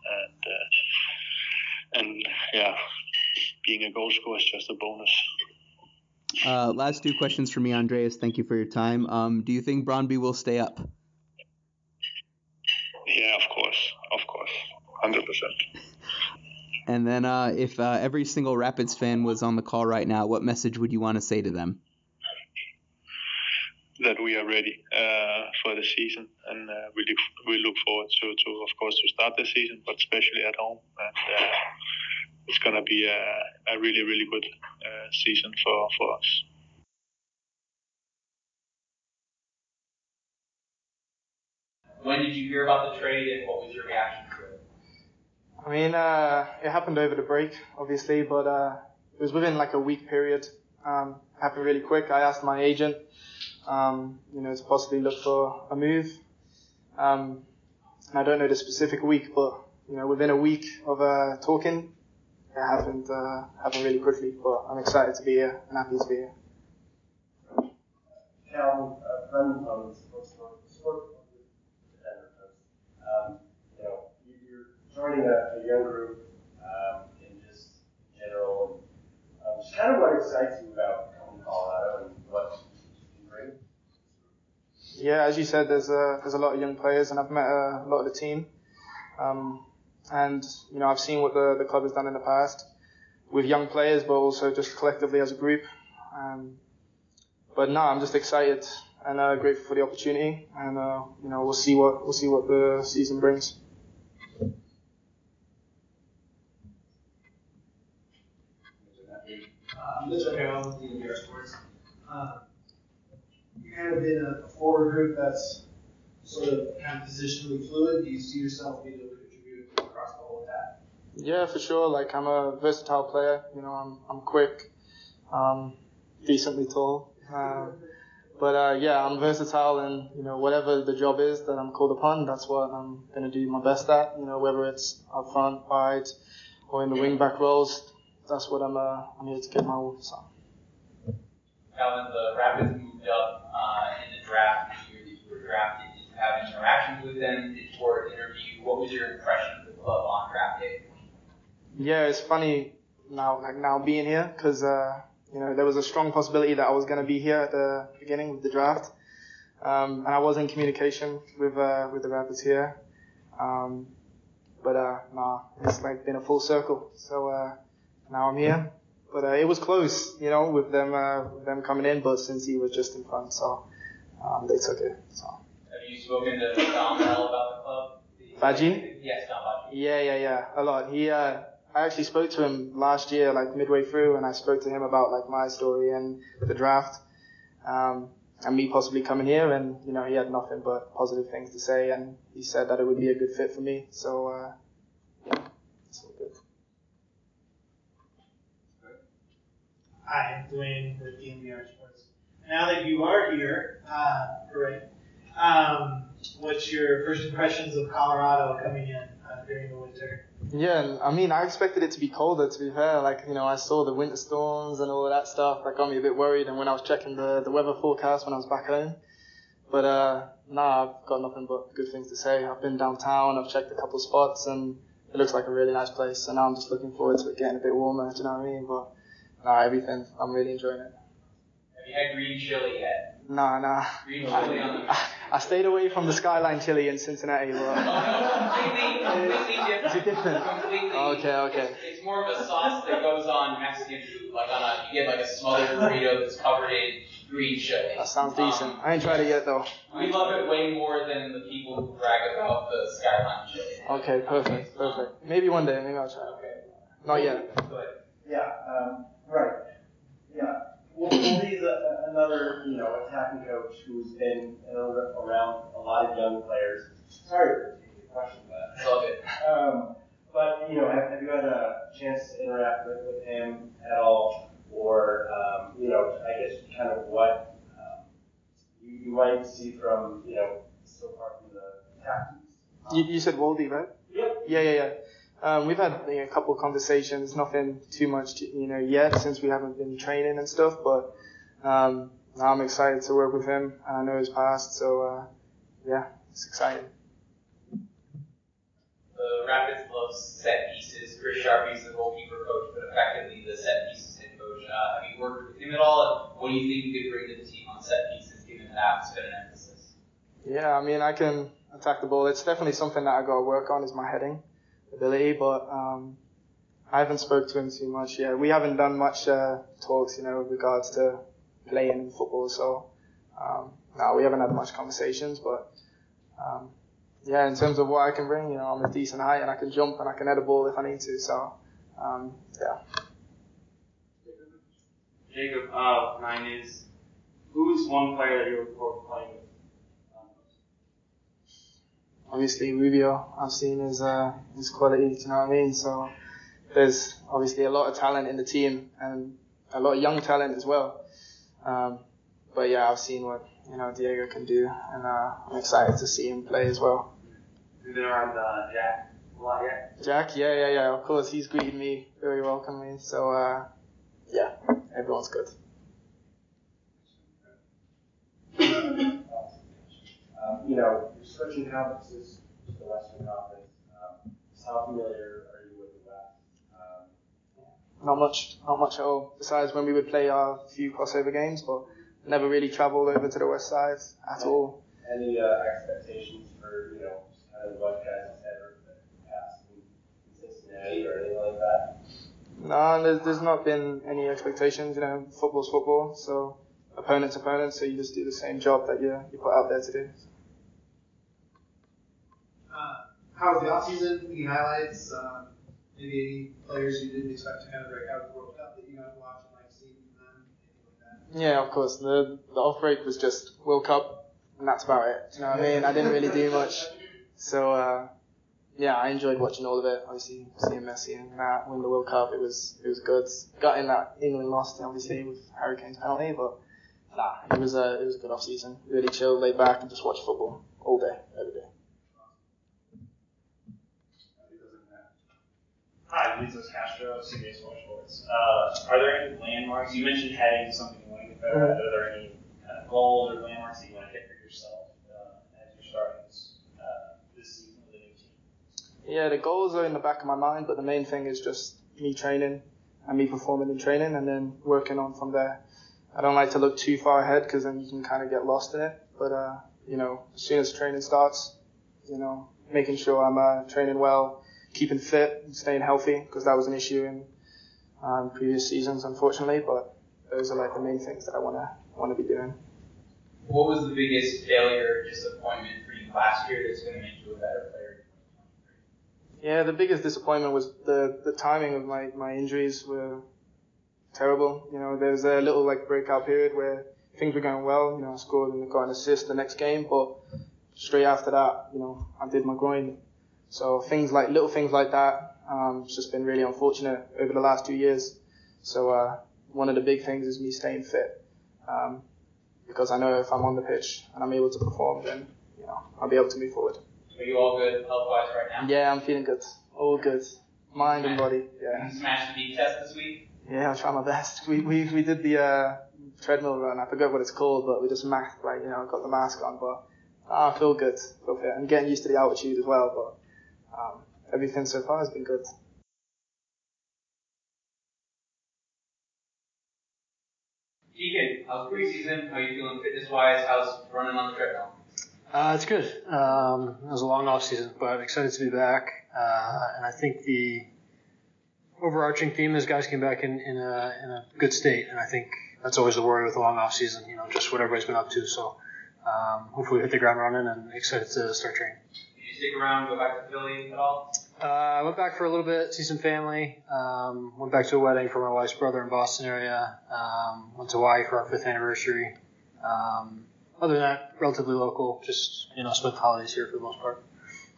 S11: and being a goal scorer is just a bonus.
S7: Last two questions for me, Andreas. Thank you for your time. Do you think Brøndby will stay up?
S11: Yeah, of course, 100%.
S7: And then if every single Rapids fan was on the call right now, what message would you want to say to them?
S11: That we are ready for the season, and we look forward to of course to start the season, but especially at home. And it's gonna be a really, really good season for us.
S12: When did you hear about the trade, and what was your reaction to it?
S13: I mean, it happened over the break, obviously, but it was within like a week period. It happened really quick. I asked my agent, to possibly look for a move. And I don't know the specific week, but within a week of talking, it happened really quickly. But I'm excited to be here and happy to be here.
S14: Cal, Brendan Post, sport the Denver Post. You're joining a young group in just general. Just kind of what excites you about coming to Colorado and what you can bring?
S13: Yeah, as you said, there's a lot of young players, and I've met a lot of the team. And I've seen what the club has done in the past with young players, but also just collectively as a group. But no, I'm just excited and grateful for the opportunity, and we'll see what the season brings.
S15: Mitch O'Carroll with the New York Sports. You're kind of in a forward group that's sort of kind of positionally fluid. Do you see yourself being able to contribute across the whole attack?
S13: Yeah, for sure. Like, I'm a versatile player. I'm quick, decently tall. But I'm versatile, and whatever the job is that I'm called upon, that's what I'm going to do my best at. Whether it's up front, wide, or in the wing back roles, that's what I'm here to give my all. So.
S12: Calvin, the Rapids moved up in the draft this year. Did
S13: Yeah, it's funny now being here because there was a strong possibility that I was going to be here at the beginning with the draft, and I was in communication with the Rapids here, but it's like been a full circle. So now I'm here, but it was close, with them coming in, but Cincy was just in front, so they took it. So.
S12: Have you spoken to Dom at all about the club?
S13: Badgie?
S12: Yes, Dom Badgie.
S13: Yeah, a lot. I actually spoke to him last year, like midway through, and I spoke to him about like my story and the draft, and me possibly coming here, and he had nothing but positive things to say, and he said that it would be a good fit for me. So it's all good.
S15: Hi, I'm Dwayne with DMVR Sports. Now that you are here, what's your first impressions of Colorado coming in during the winter?
S13: Yeah, I mean, I expected it to be colder, to be fair. Like, I saw the winter storms and all of that stuff. That got me a bit worried. And when I was checking the weather forecast when I was back home. But, I've got nothing but good things to say. I've been downtown, I've checked a couple spots, and it looks like a really nice place. So now I'm just looking forward to it getting a bit warmer, do you know what I mean? But, everything, I'm really enjoying it.
S12: Have you had green chili yet?
S13: Nah.
S12: Green chili on the
S13: I stayed away from the Skyline chili in Cincinnati. But
S12: completely different.
S13: Is it different?
S12: Completely.
S13: Okay.
S12: It's more of a sauce that goes on Mexican food. You get like a smothered burrito that's covered in green chili.
S13: That sounds decent. I ain't tried it yet though.
S12: We love it way more than the people who brag about the Skyline chili.
S13: Okay, perfect. Maybe one day, maybe I'll try it.
S12: Okay.
S13: Not yet.
S14: Yeah, right. Yeah. Well, he's another, attacking coach who's been around a lot of young players. Sorry for taking the question, but
S12: love it.
S14: But have you had a chance to interact with him at all, or I guess kind of what you might see from so far from the tactics?
S13: You said Waldy, right?
S14: Yep.
S13: Yeah. We've had a couple of conversations, nothing too much, yet since we haven't been training and stuff. But I'm excited to work with him. I know his past, so it's exciting.
S12: The Rapids love set pieces. Chris Sharpie's the goalkeeper coach, but effectively the set pieces head coach. Have you worked with him at all? What do you think you could bring to the team on set pieces, given that's been an emphasis?
S13: Yeah, I mean, I can attack the ball. It's definitely something that I got to work on is my heading ability, but I haven't spoke to him too much yet. We haven't done much talks, with regards to playing in football, so no, we haven't had much conversations, but in terms of what I can bring, I'm a decent height and I can jump and I can head a ball if I need to, so
S16: Jacob, mine is, who's one player that you look forward to playing with?
S13: Obviously, Rubio, I've seen his quality, do you know what I mean? So there's obviously a lot of talent in the team and a lot of young talent as well. But I've seen what Diego can do, and I'm excited to see him play as well.
S16: Have you been around Jack a lot yet?
S13: Jack, yeah, of course. He's greeted me very welcomely, so everyone's good.
S14: You're switching conferences to the Western Conference. How familiar are you with the West?
S13: Not much at all. Besides when we would play our few crossover games, but never really travelled over to the West Side at all.
S14: Any expectations for kind of what guys have said or past in Cincinnati or anything like that?
S13: No, there's not been any expectations. Football's football, so opponent's opponent. So you just do the same job that you put out there to do.
S15: How was the offseason? Any highlights? Maybe any players you didn't expect to kind of break out of the World Cup that you guys watched and seen from them? Anything like that?
S13: Yeah, of course. The off break was just World Cup, and that's about it. Do you know what I mean? I didn't really do much. So, I enjoyed watching all of it. Obviously, seeing Messi and that win the World Cup, it was good. Got in that England lost, obviously, with Harry Kane's penalty, but it was a good off season. Really chilled, laid back, and just watched football all day, every day.
S17: Hi, Lizos Castro, CBS Sports. Are there any landmarks? You mentioned heading something you want to get better at. Are there any kind of goals or landmarks that you want to hit for yourself as you're starting this season with a new team?
S13: Yeah, the goals are in the back of my mind, but the main thing is just me training and me performing in training, and then working on from there. I don't like to look too far ahead because then you can kind of get lost in it. But as soon as training starts, making sure I'm training well, keeping fit, and staying healthy, because that was an issue in previous seasons, unfortunately. But those are like the main things that I want to be doing.
S12: What was the biggest failure or disappointment for you last year that's going to make you a better player?
S13: Yeah, the biggest disappointment was the timing of my injuries were terrible. There was a little breakout period where things were going well. I scored and got an assist the next game, but straight after that, I did my groin. So little things like that, it's just been really unfortunate over the last 2 years. So one of the big things is me staying fit, because I know if I'm on the pitch and I'm able to perform, then I'll be able to move forward.
S12: Are you all good health-wise right now?
S13: Yeah, I'm feeling good. All good. Mind and body. Yeah.
S12: You smashed the beat test this week?
S13: Yeah, I'll try my best. We did the treadmill run. I forgot what it's called, but we just got the mask on. But I feel good. Feel fit. I'm getting used to the altitude as well, but everything so far has been good.
S12: Deacon, how's preseason? How are you feeling fitness-wise? How's running on the treadmill?
S18: It's good. It was a long off season, but excited to be back. And I think the overarching theme is guys came back in a good state, and I think that's always the worry with a long off season. Just what everybody's been up to. So hopefully we hit the ground running, and excited to start training.
S12: Did you stick around, go back to Philly at all?
S18: I went back for a little bit, see some family. Went back to a wedding for my wife's brother in Boston area. Went to Hawaii for our 5th anniversary. Other than that, relatively local. Just spent the holidays here for the most part.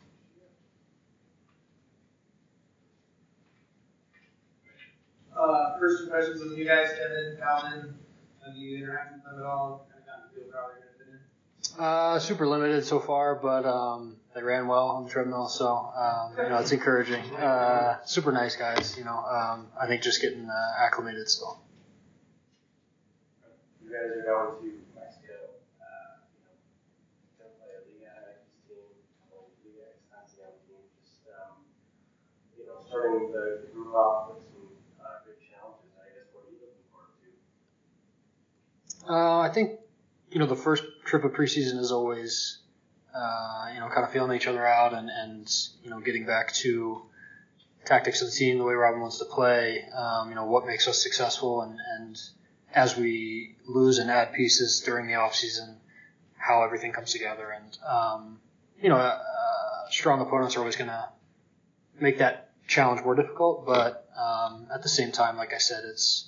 S15: First impressions of you guys, Kevin, Calvin. Have you interacted with them at all? Kind of gotten to feel how they're going to fit in?
S18: Super limited so far, but they ran well on the treadmill, so it's encouraging. Super nice guys, I think just getting acclimated still.
S14: You guys are going to Mexico, don't play a Liga MX team, Liga Expansión team, just starting the group off with some good challenges. I guess what are you looking forward to?
S18: I think the first trip of preseason is always kind of feeling each other out and getting back to tactics of the team, the way Robin wants to play, what makes us successful, and as we lose and add pieces during the off season, how everything comes together. And strong opponents are always going to make that challenge more difficult, but at the same time, like I said,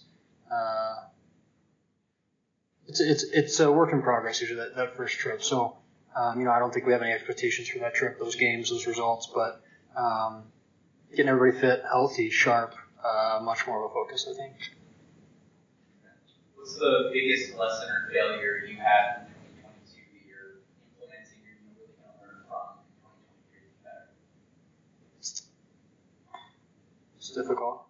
S18: it's a work in progress usually that first trip. So I don't think we have any expectations for that trip, those games, those results, but getting everybody fit, healthy, sharp, much more of a focus, I think.
S12: What's the biggest lesson or failure you had in 2022 that you're implementing or you're really going to learn from in 2023 better?
S18: It's difficult.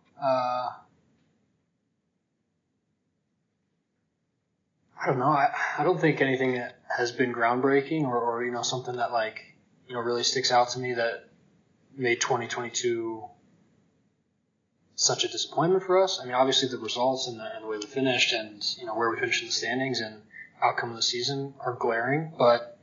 S18: I don't know. I don't think anything that has been groundbreaking or something that really sticks out to me that made 2022 such a disappointment for us. I mean, obviously the results and the way we finished and where we finished in the standings and outcome of the season are glaring, but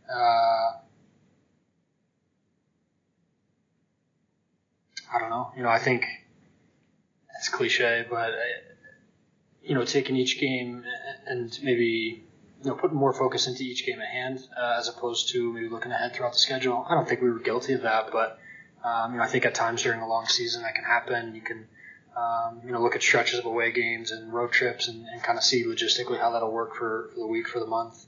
S18: I don't know. I think it's cliche, but taking each game and maybe putting more focus into each game at hand as opposed to maybe looking ahead throughout the schedule. I don't think we were guilty of that, but I think at times during a long season that can happen. You can look at stretches of away games and road trips and kind of see logistically how that'll work for the week, for the month.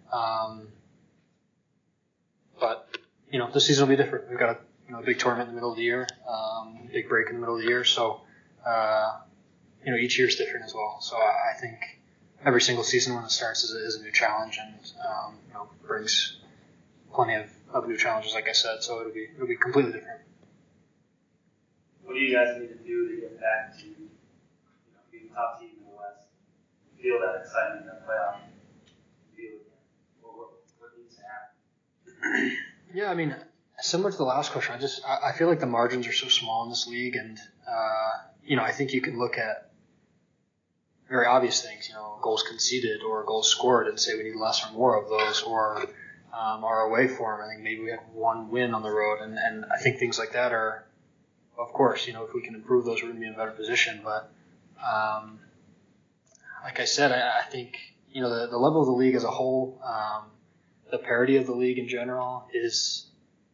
S18: But this season will be different. We've got a big tournament in the middle of the year, big break in the middle of the year, so each year is different as well. So I think every single season when it starts is a new challenge and brings plenty of new challenges, like I said. So it'll be completely different.
S16: What do you guys need to do to get back to being the top team in the West? Feel that excitement, that playoff feel again. What needs to happen?
S18: Yeah, similar to the last question, I feel like the margins are so small in this league, and I think you can look at very obvious things, goals conceded or goals scored, and say we need less or more of those, or our away form. I think maybe we have one win on the road, and I think things like that are, of course, if we can improve those, we're going to be in a better position. But like I said, I think the level of the league as a whole, the parity of the league in general is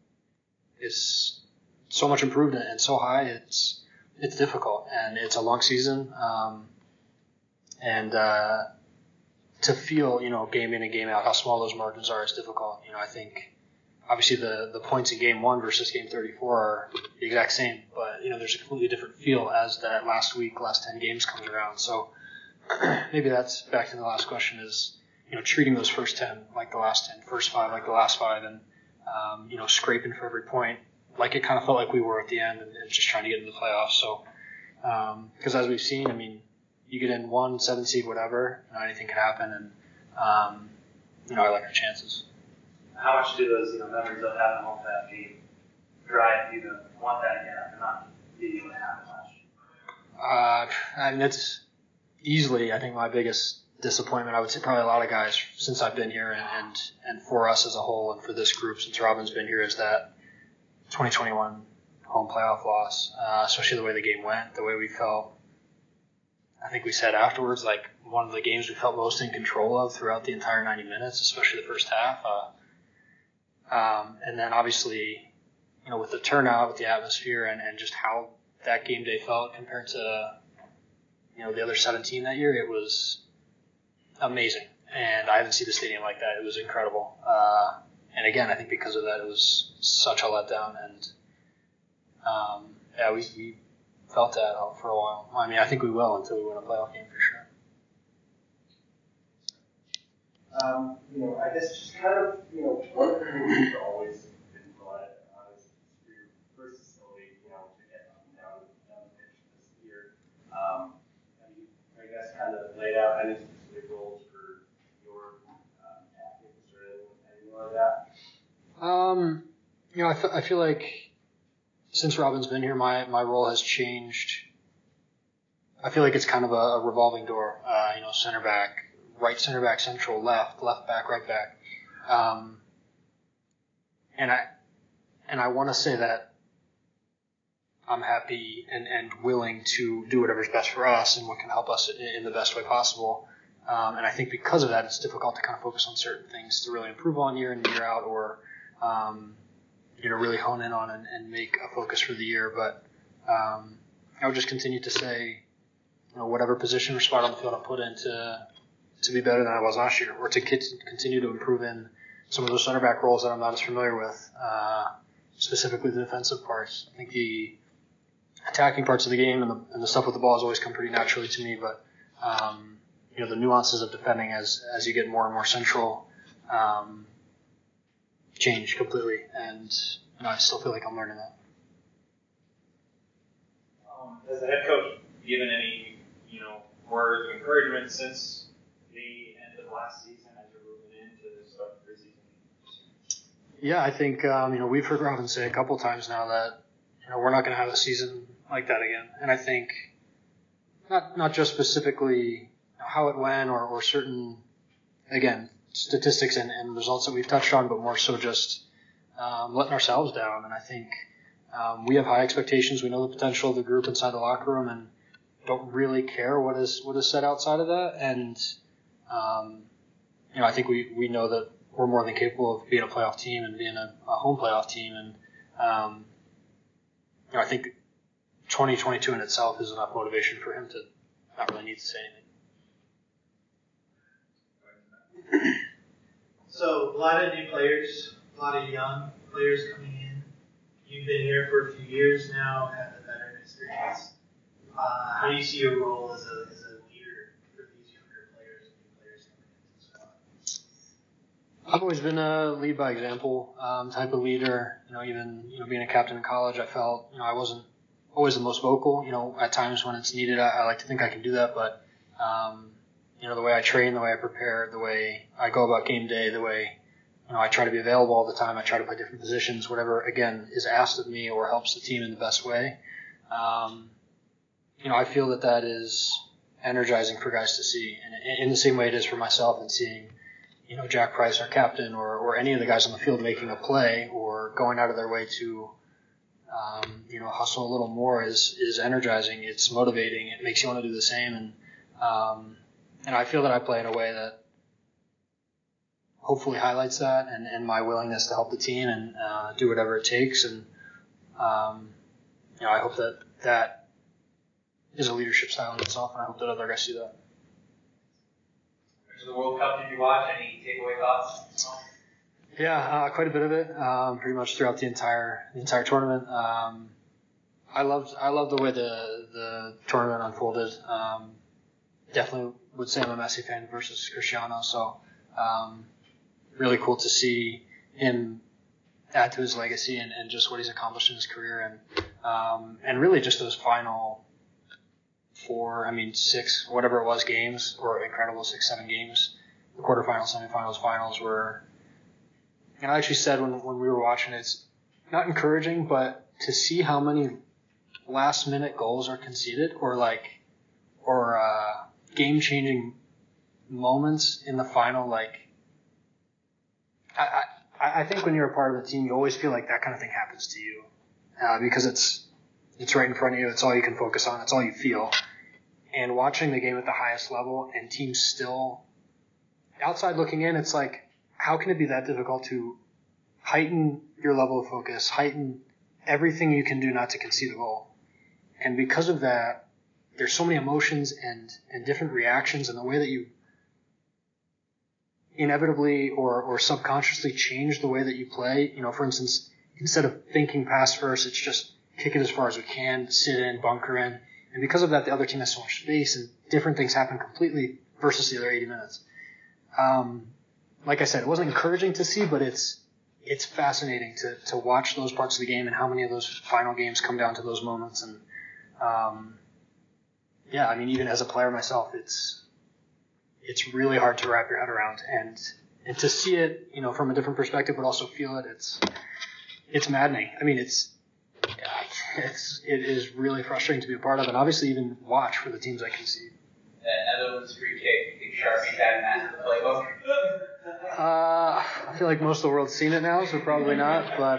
S18: so much improved and so high. It's difficult, and it's a long season. And to feel, game in and game out, how small those margins are is difficult. I think obviously the points in game 1 versus game 34 are the exact same, but there's a completely different feel as that last 10 games comes around. So maybe that's back to the last question is, treating those first 10 like the last 10, first 5 like the last 5, and scraping for every point like it kind of felt like we were at the end, and just trying to get into the playoffs. So because as we've seen, you get in 1, 7 seed, whatever, anything can happen, and I like our chances.
S16: How much do those memories of having a home playoff game drive you to want that again after not being able to have it last year?
S18: It's easily, I think, my biggest disappointment. I would say probably a lot of guys since I've been here, and for us as a whole, and for this group since Robin's been here, is that 2021 home playoff loss, especially the way the game went, the way we felt. I think we said afterwards, like, one of the games we felt most in control of throughout the entire 90 minutes, especially the first half. And then obviously, with the turnout, with the atmosphere, and just how that game day felt compared to, the other 17 that year, it was amazing. And I haven't seen the stadium like that. It was incredible. And again, I think because of that, it was such a letdown. And we felt that for a while. I think we will until we win a playoff game for sure.
S14: I guess just kind of, one of the things we've always been brought on is your first facility, to get up and down the pitch this year. Have you, I guess, kind of laid out any specific goals for your tactics or anything like that?
S18: I feel like since Robin's been here, my role has changed. I feel like it's kind of a revolving door. Center back, right center back, central, left back, right back. And I want to say that I'm happy and willing to do whatever's best for us and what can help us in the best way possible. And I think because of that, it's difficult to kind of focus on certain things to really improve on year in, year out, or really hone in on and make a focus for the year. But I would just continue to say, whatever position or spot on the field I'm put in to be better than I was last year, or to continue to improve in some of those center back roles that I'm not as familiar with, specifically the defensive parts. I think the attacking parts of the game and the stuff with the ball has always come pretty naturally to me, but the nuances of defending as you get more and more central change completely, and I still feel like I'm learning that.
S17: Has the head coach given any, words of encouragement since the end of last season as you're moving into the start of the preseason?
S18: Yeah, I think we've heard Robin say a couple times now that we're not going to have a season like that again, and I think not just specifically how it went or certain, again, statistics and results that we've touched on, but more so just letting ourselves down. And I think we have high expectations. We know the potential of the group inside the locker room, and don't really care what is said outside of that. And I think we know that we're more than capable of being a playoff team and being a home playoff team. And I think 2022 in itself is enough motivation for him to not really need to say anything.
S15: So, a lot of new players, a lot of young players coming in. You've been here for a few years now, have the veteran experience. How do you see your role as a leader for these younger players and new players coming into the squad?
S18: I've always been a lead by example type of leader. Even being a captain in college, I felt I wasn't always the most vocal. At times when it's needed, I like to think I can do that, but the way I train, the way I prepare, the way I go about game day, the way I try to be available all the time. I try to play different positions, whatever again is asked of me or helps the team in the best way. I feel that is energizing for guys to see, and in the same way it is for myself, and seeing, Jack Price, our captain, or any of the guys on the field making a play or going out of their way to, hustle a little more is energizing. It's motivating. It makes you want to do the same, and I feel that I play in a way that hopefully highlights that, and my willingness to help the team and do whatever it takes, and I hope that is a leadership style in itself, and I hope that other guys see that.
S12: So the World Cup, did you watch? Any takeaway thoughts?
S18: Yeah, quite a bit of it. Pretty much throughout the entire tournament. I loved the way the tournament unfolded. Definitely would say I'm a Messi fan versus Cristiano. So really cool to see him add to his legacy and just what he's accomplished in his career, and really just those final 6, whatever it was, games, or incredible 6-7 games. The quarterfinals, semifinals, finals were, and I actually said when we were watching, it's not encouraging, but to see how many last minute goals are conceded, or game changing moments in the final. I think when you're a part of the team, you always feel like that kind of thing happens to you, because it's right in front of you. It's all you can focus on. It's all you feel. And watching the game at the highest level, and teams still outside looking in, it's like, how can it be that difficult to heighten your level of focus, heighten everything you can do not to concede a goal? And because of that, there's so many emotions and different reactions, and the way that you inevitably or subconsciously change the way that you play. For instance, instead of thinking pass first, it's just kick it as far as we can, sit in, bunker in. And because of that, the other team has so much space, and different things happen completely versus the other 80 minutes. Like I said, it wasn't encouraging to see, but it's fascinating to watch those parts of the game, and how many of those final games come down to those moments. And even as a player myself, it's really hard to wrap your head around, and to see it, from a different perspective, but also feel it. It's maddening. It is really frustrating to be a part of, and obviously even watch for the teams I can see.
S12: That Netherlands free kick, you think Sharpie's had that in the playbook?
S18: I feel like most of the world's seen it now, so probably not. But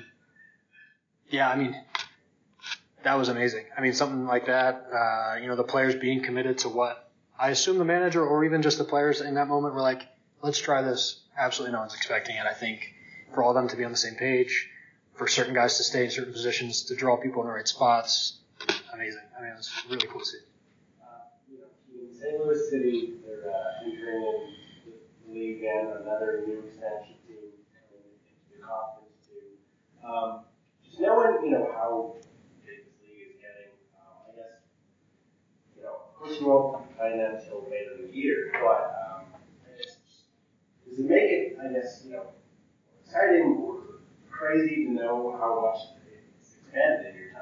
S18: that was amazing. Something like that. The players being committed to what I assume the manager, or even just the players in that moment, were like, let's try this. Absolutely no one's expecting it. I think for all of them to be on the same page, for certain guys to stay in certain positions, to draw people in the right spots, amazing. It was really cool to see.
S14: In St. Louis City, they're entering the league and another new expansion team coming into the conference too. Just knowing, how big this league is getting, I guess, of course you won't find that until later in the year, but does it make it, exciting or crazy to know how much it's expanded in your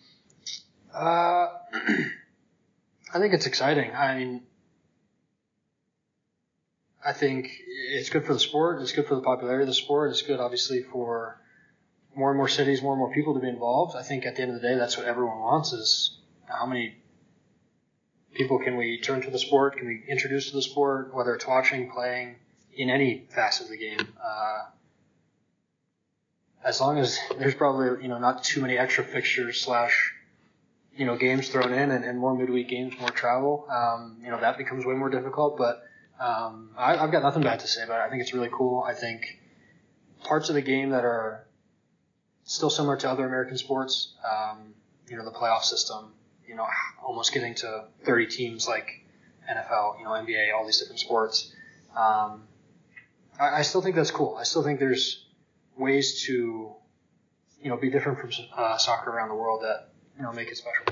S14: time?
S18: I think it's exciting. I think it's good for the sport. It's good for the popularity of the sport. It's good, obviously, for more and more cities, more and more people to be involved. I think at the end of the day, that's what everyone wants, is how many people can we turn to the sport, can we introduce to the sport, whether it's watching, playing, in any facet of the game. As long as there's probably, not too many extra fixtures / games thrown in, and more midweek games, more travel, that becomes way more difficult. But I've got nothing bad to say about it. I think it's really cool. I think parts of the game that are still similar to other American sports, the playoff system, almost getting to 30 teams like NFL, NBA, all these different sports. I still think that's cool. I still think there's ways to, be different from soccer around the world that, make it special.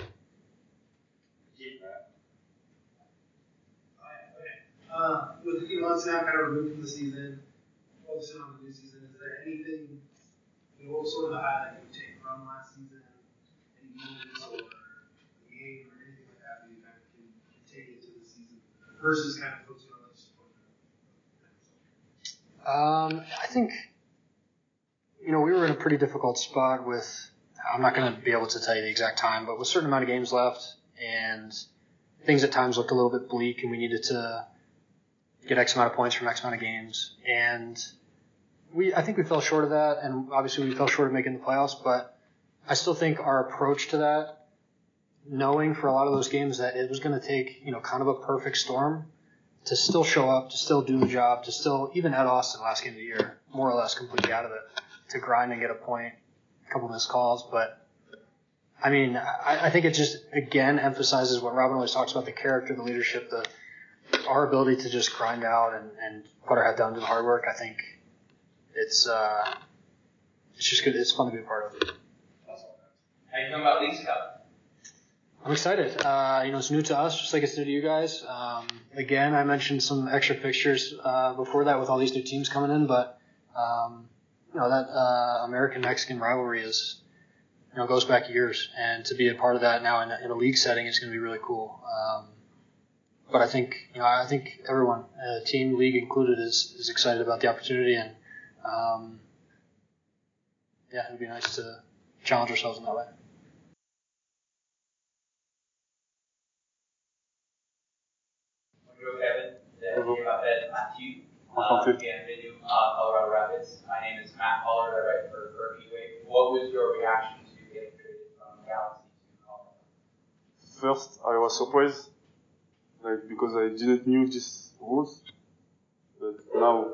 S15: With a few months now kind of removed from the season, focusing on the new season, is there anything, what was sort of the highlight you take from last season? Any moments or a game or anything like that you kind of can take into the season versus kind of focusing on those support?
S18: I think, we were in a pretty difficult spot with, I'm not going to be able to tell you the exact time, but with a certain amount of games left and things at times looked a little bit bleak, and we needed to get X amount of points from X amount of games. And I think we fell short of that, and obviously we fell short of making the playoffs, but I still think our approach to that, knowing for a lot of those games that it was going to take, kind of a perfect storm to still show up, to still do the job, to still, even at Austin last game of the year, more or less completely out of it, to grind and get a point, a couple missed calls. But, I mean, I think it just, again, emphasizes what Robin always talks about, the character, the leadership, our ability to just grind out and put our head down, do the hard work. I think it's just good. It's fun to be a part of.
S12: How you feeling about Leagues Cup?
S18: I'm excited. It's new to us, just like it's new to you guys. Again, I mentioned some extra fixtures before that with all these new teams coming in, but that American-Mexican rivalry goes back years, and to be a part of that now in a league setting is going to be really cool. But I think everyone, team, league included, is excited about the opportunity, and it'd be nice to challenge ourselves in that way.
S12: Bonjour, Kevin. Matthew. Bienvenue, Colorado Rapids. My name is Matt Pollard. I write for Berkey Wave. What was your reaction to getting traded from Galaxy to Colorado?
S19: First, I was surprised, because I didn't knew these rules. But now,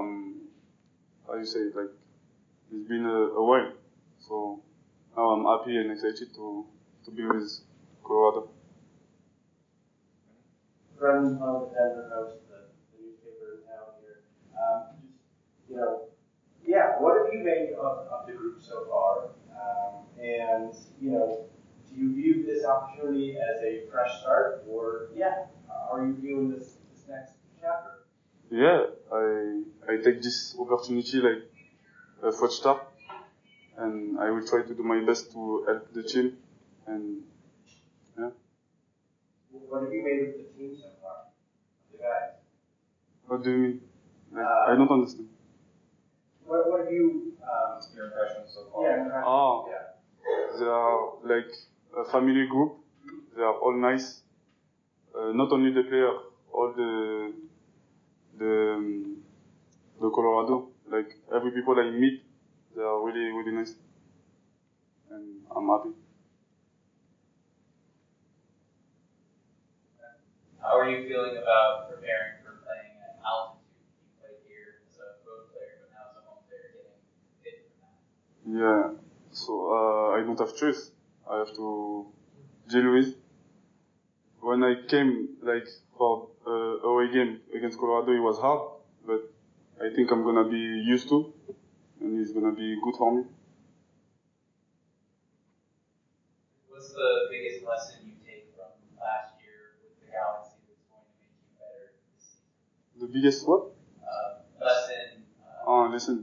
S19: it's been a while. So now I'm happy and excited to be with Colorado.
S14: Brendan from the Denver Post, the newspaper in town here. What have you made of the group so far? And, do you view this opportunity as a fresh start, or, are you viewing this next chapter?
S19: Yeah, I take this opportunity like a fresh start, and I will try to do my best to help the team, and
S14: What have you made of the team so far? The guys?
S19: What do you mean? I don't understand.
S14: What have you...
S17: your impressions so far?
S19: They are like a family group. They are all nice. Not only the player, all the Colorado. Like every people I meet, they are really, really nice. And I'm happy.
S12: How are you feeling about preparing for playing at altitude? You played here as a road player, but now as a home player, getting fit for that.
S19: Yeah, so I don't have choice. I have to deal with. When I came for away game against Colorado, it was hard, but I think I'm gonna be used to, and it's gonna be good for me.
S12: What's the biggest lesson you take from last year with the Galaxy that's going to make you better this season?
S19: The biggest what?
S12: Lesson.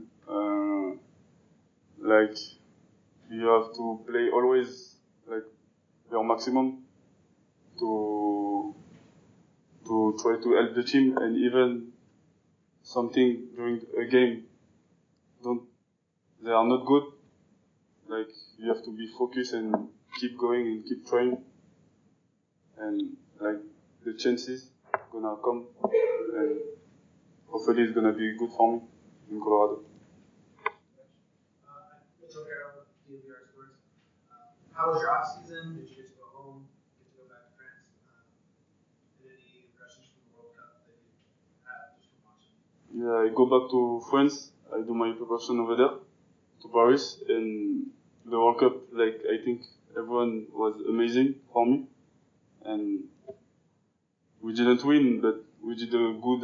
S19: You have to play always your maximum to try to help the team, and even something during a game they are not good. You have to be focused and keep going and keep trying, and the chances gonna come, and hopefully it's gonna be good for me in Colorado.
S15: How was your off season? Did you get to go home? Get to go back to France? Any impressions from the World Cup that you had just from watching?
S19: Yeah, I go back to France. I do my preparation over there to Paris, and the World Cup. I think everyone was amazing for me, and we didn't win, but we did a good.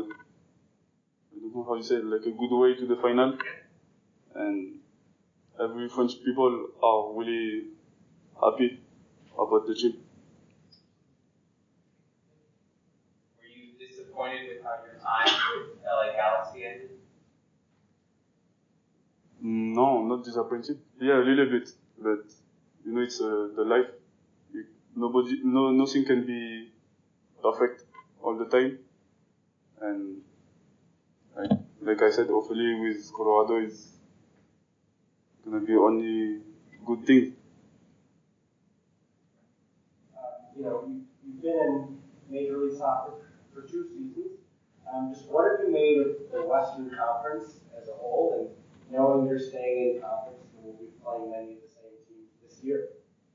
S19: I don't know how you say it, a good way to the final, and every French people are really happy about the team.
S12: Were you disappointed with how your time with LA Galaxy ended?
S19: No, not disappointed. Yeah, a little bit, but it's the life. Nothing can be perfect all the time, and like I said, hopefully with Colorado it's gonna be only good things.
S14: you've been in Major League Soccer for 2 seasons. Just what have you made of the Western Conference as a whole, and knowing you're staying in conference and will be playing many of the same teams this year?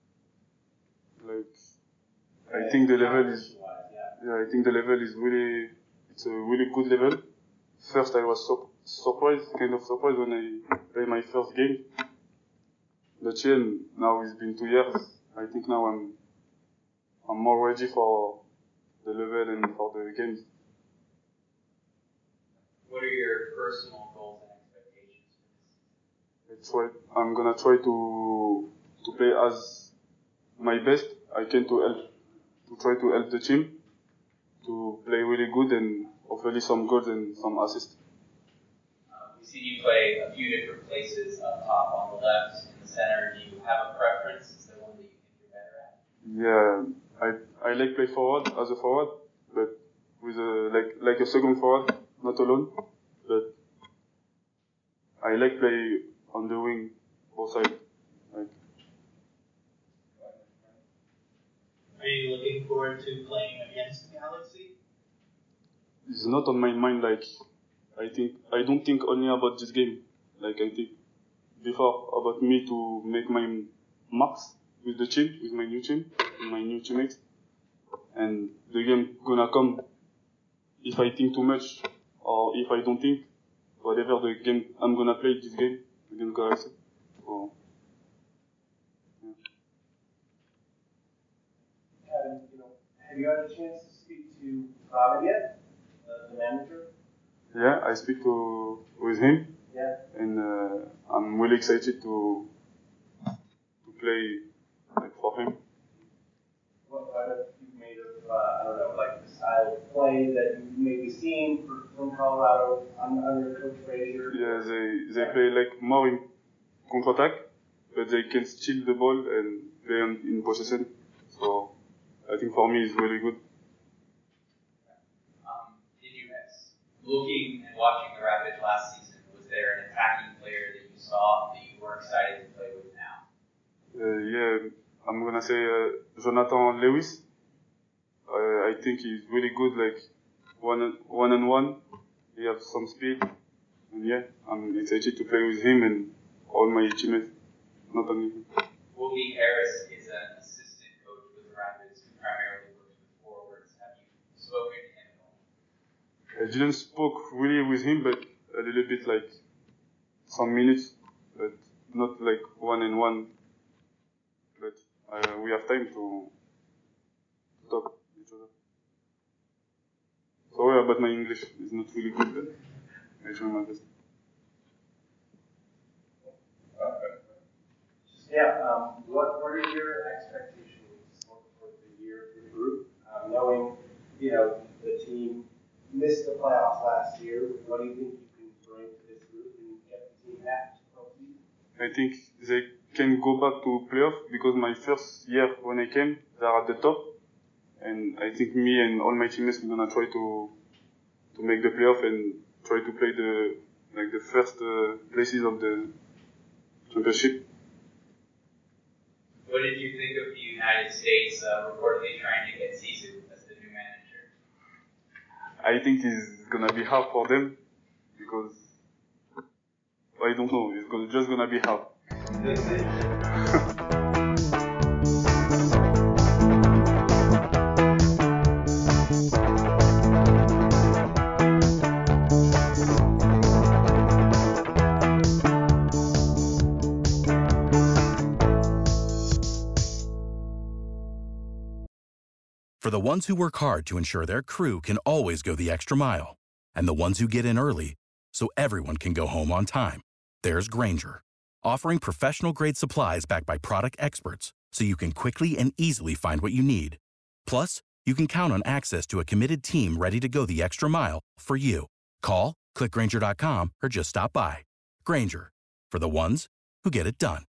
S19: I think the level is. I think the level is really. It's a really good level. First, I was kind of surprised when I played my first game. But now it's been 2 years. I think now I'm more ready for the level and for the games.
S12: What are your personal goals and expectations?
S19: I'm gonna try to play as my best I can to try to help the team to play really good and hopefully some goals and some assists.
S12: We've seen you play a few different places up top, on the left, in the center. Do you have a preference? Is there one that you think you're better at?
S19: Yeah, I like play forward as a forward, but with like a second forward, not alone. But I like play on the wing, both sides.
S15: Are you looking forward to playing against Galaxy?
S19: It's not on my mind. I don't think only about this game. I think before about me to make my marks with the team, with my new team, with my new teammates. And the game gonna come if I think too much or if I don't think, whatever the game I'm gonna play this game against Galaxy. So,
S14: Kevin, have you had a chance to speak to Robin yet, the manager?
S19: Yeah, I speak with him.
S14: Yeah.
S19: And I'm really excited to play for him.
S14: What have you made of, the style of play that you've maybe seen from Colorado under Coach Frazier?
S19: Yeah, they play more in counter-attack, but they can steal the ball and play in possession. So I think for me it's really good.
S12: Looking and watching the Rapids last season, was there an attacking player that you saw that you were excited to play with now?
S19: Yeah, I'm gonna say Jonathan Lewis. I think he's really good, one-on-one. He has some speed, and yeah, I'm excited to play with him and all my teammates, not only him.
S12: Wilkie Harris is an assistant coach with the Rapids who primarily works with forwards. Have you spoken to him at all?
S19: I didn't spoke really with him, but a little bit some minutes, but not one-on-one. But we have time to talk to each other. Sorry about my English, it's not really good, but I try my best.
S14: What are your expectations for the year for the group? Knowing, the team missed the playoffs last year, what do you think you can bring to this group and get the team back to postseason?
S19: I think they can go back to playoff because my first year when I came, they're at the top. And I think me and all my teammates are gonna try to make the playoff and try to play the first places of the championship.
S12: What did you think of the United States reportedly trying to get Sisu as the new manager?
S19: I think it's gonna be hard for them because I don't know. It's just gonna be hard.
S1: For the ones who work hard to ensure their crew can always go the extra mile, and the ones who get in early so everyone can go home on time, there's Grainger, offering professional-grade supplies backed by product experts so you can quickly and easily find what you need. Plus, you can count on access to a committed team ready to go the extra mile for you. Call, click Grainger.com, or just stop by. Grainger, for the ones who get it done.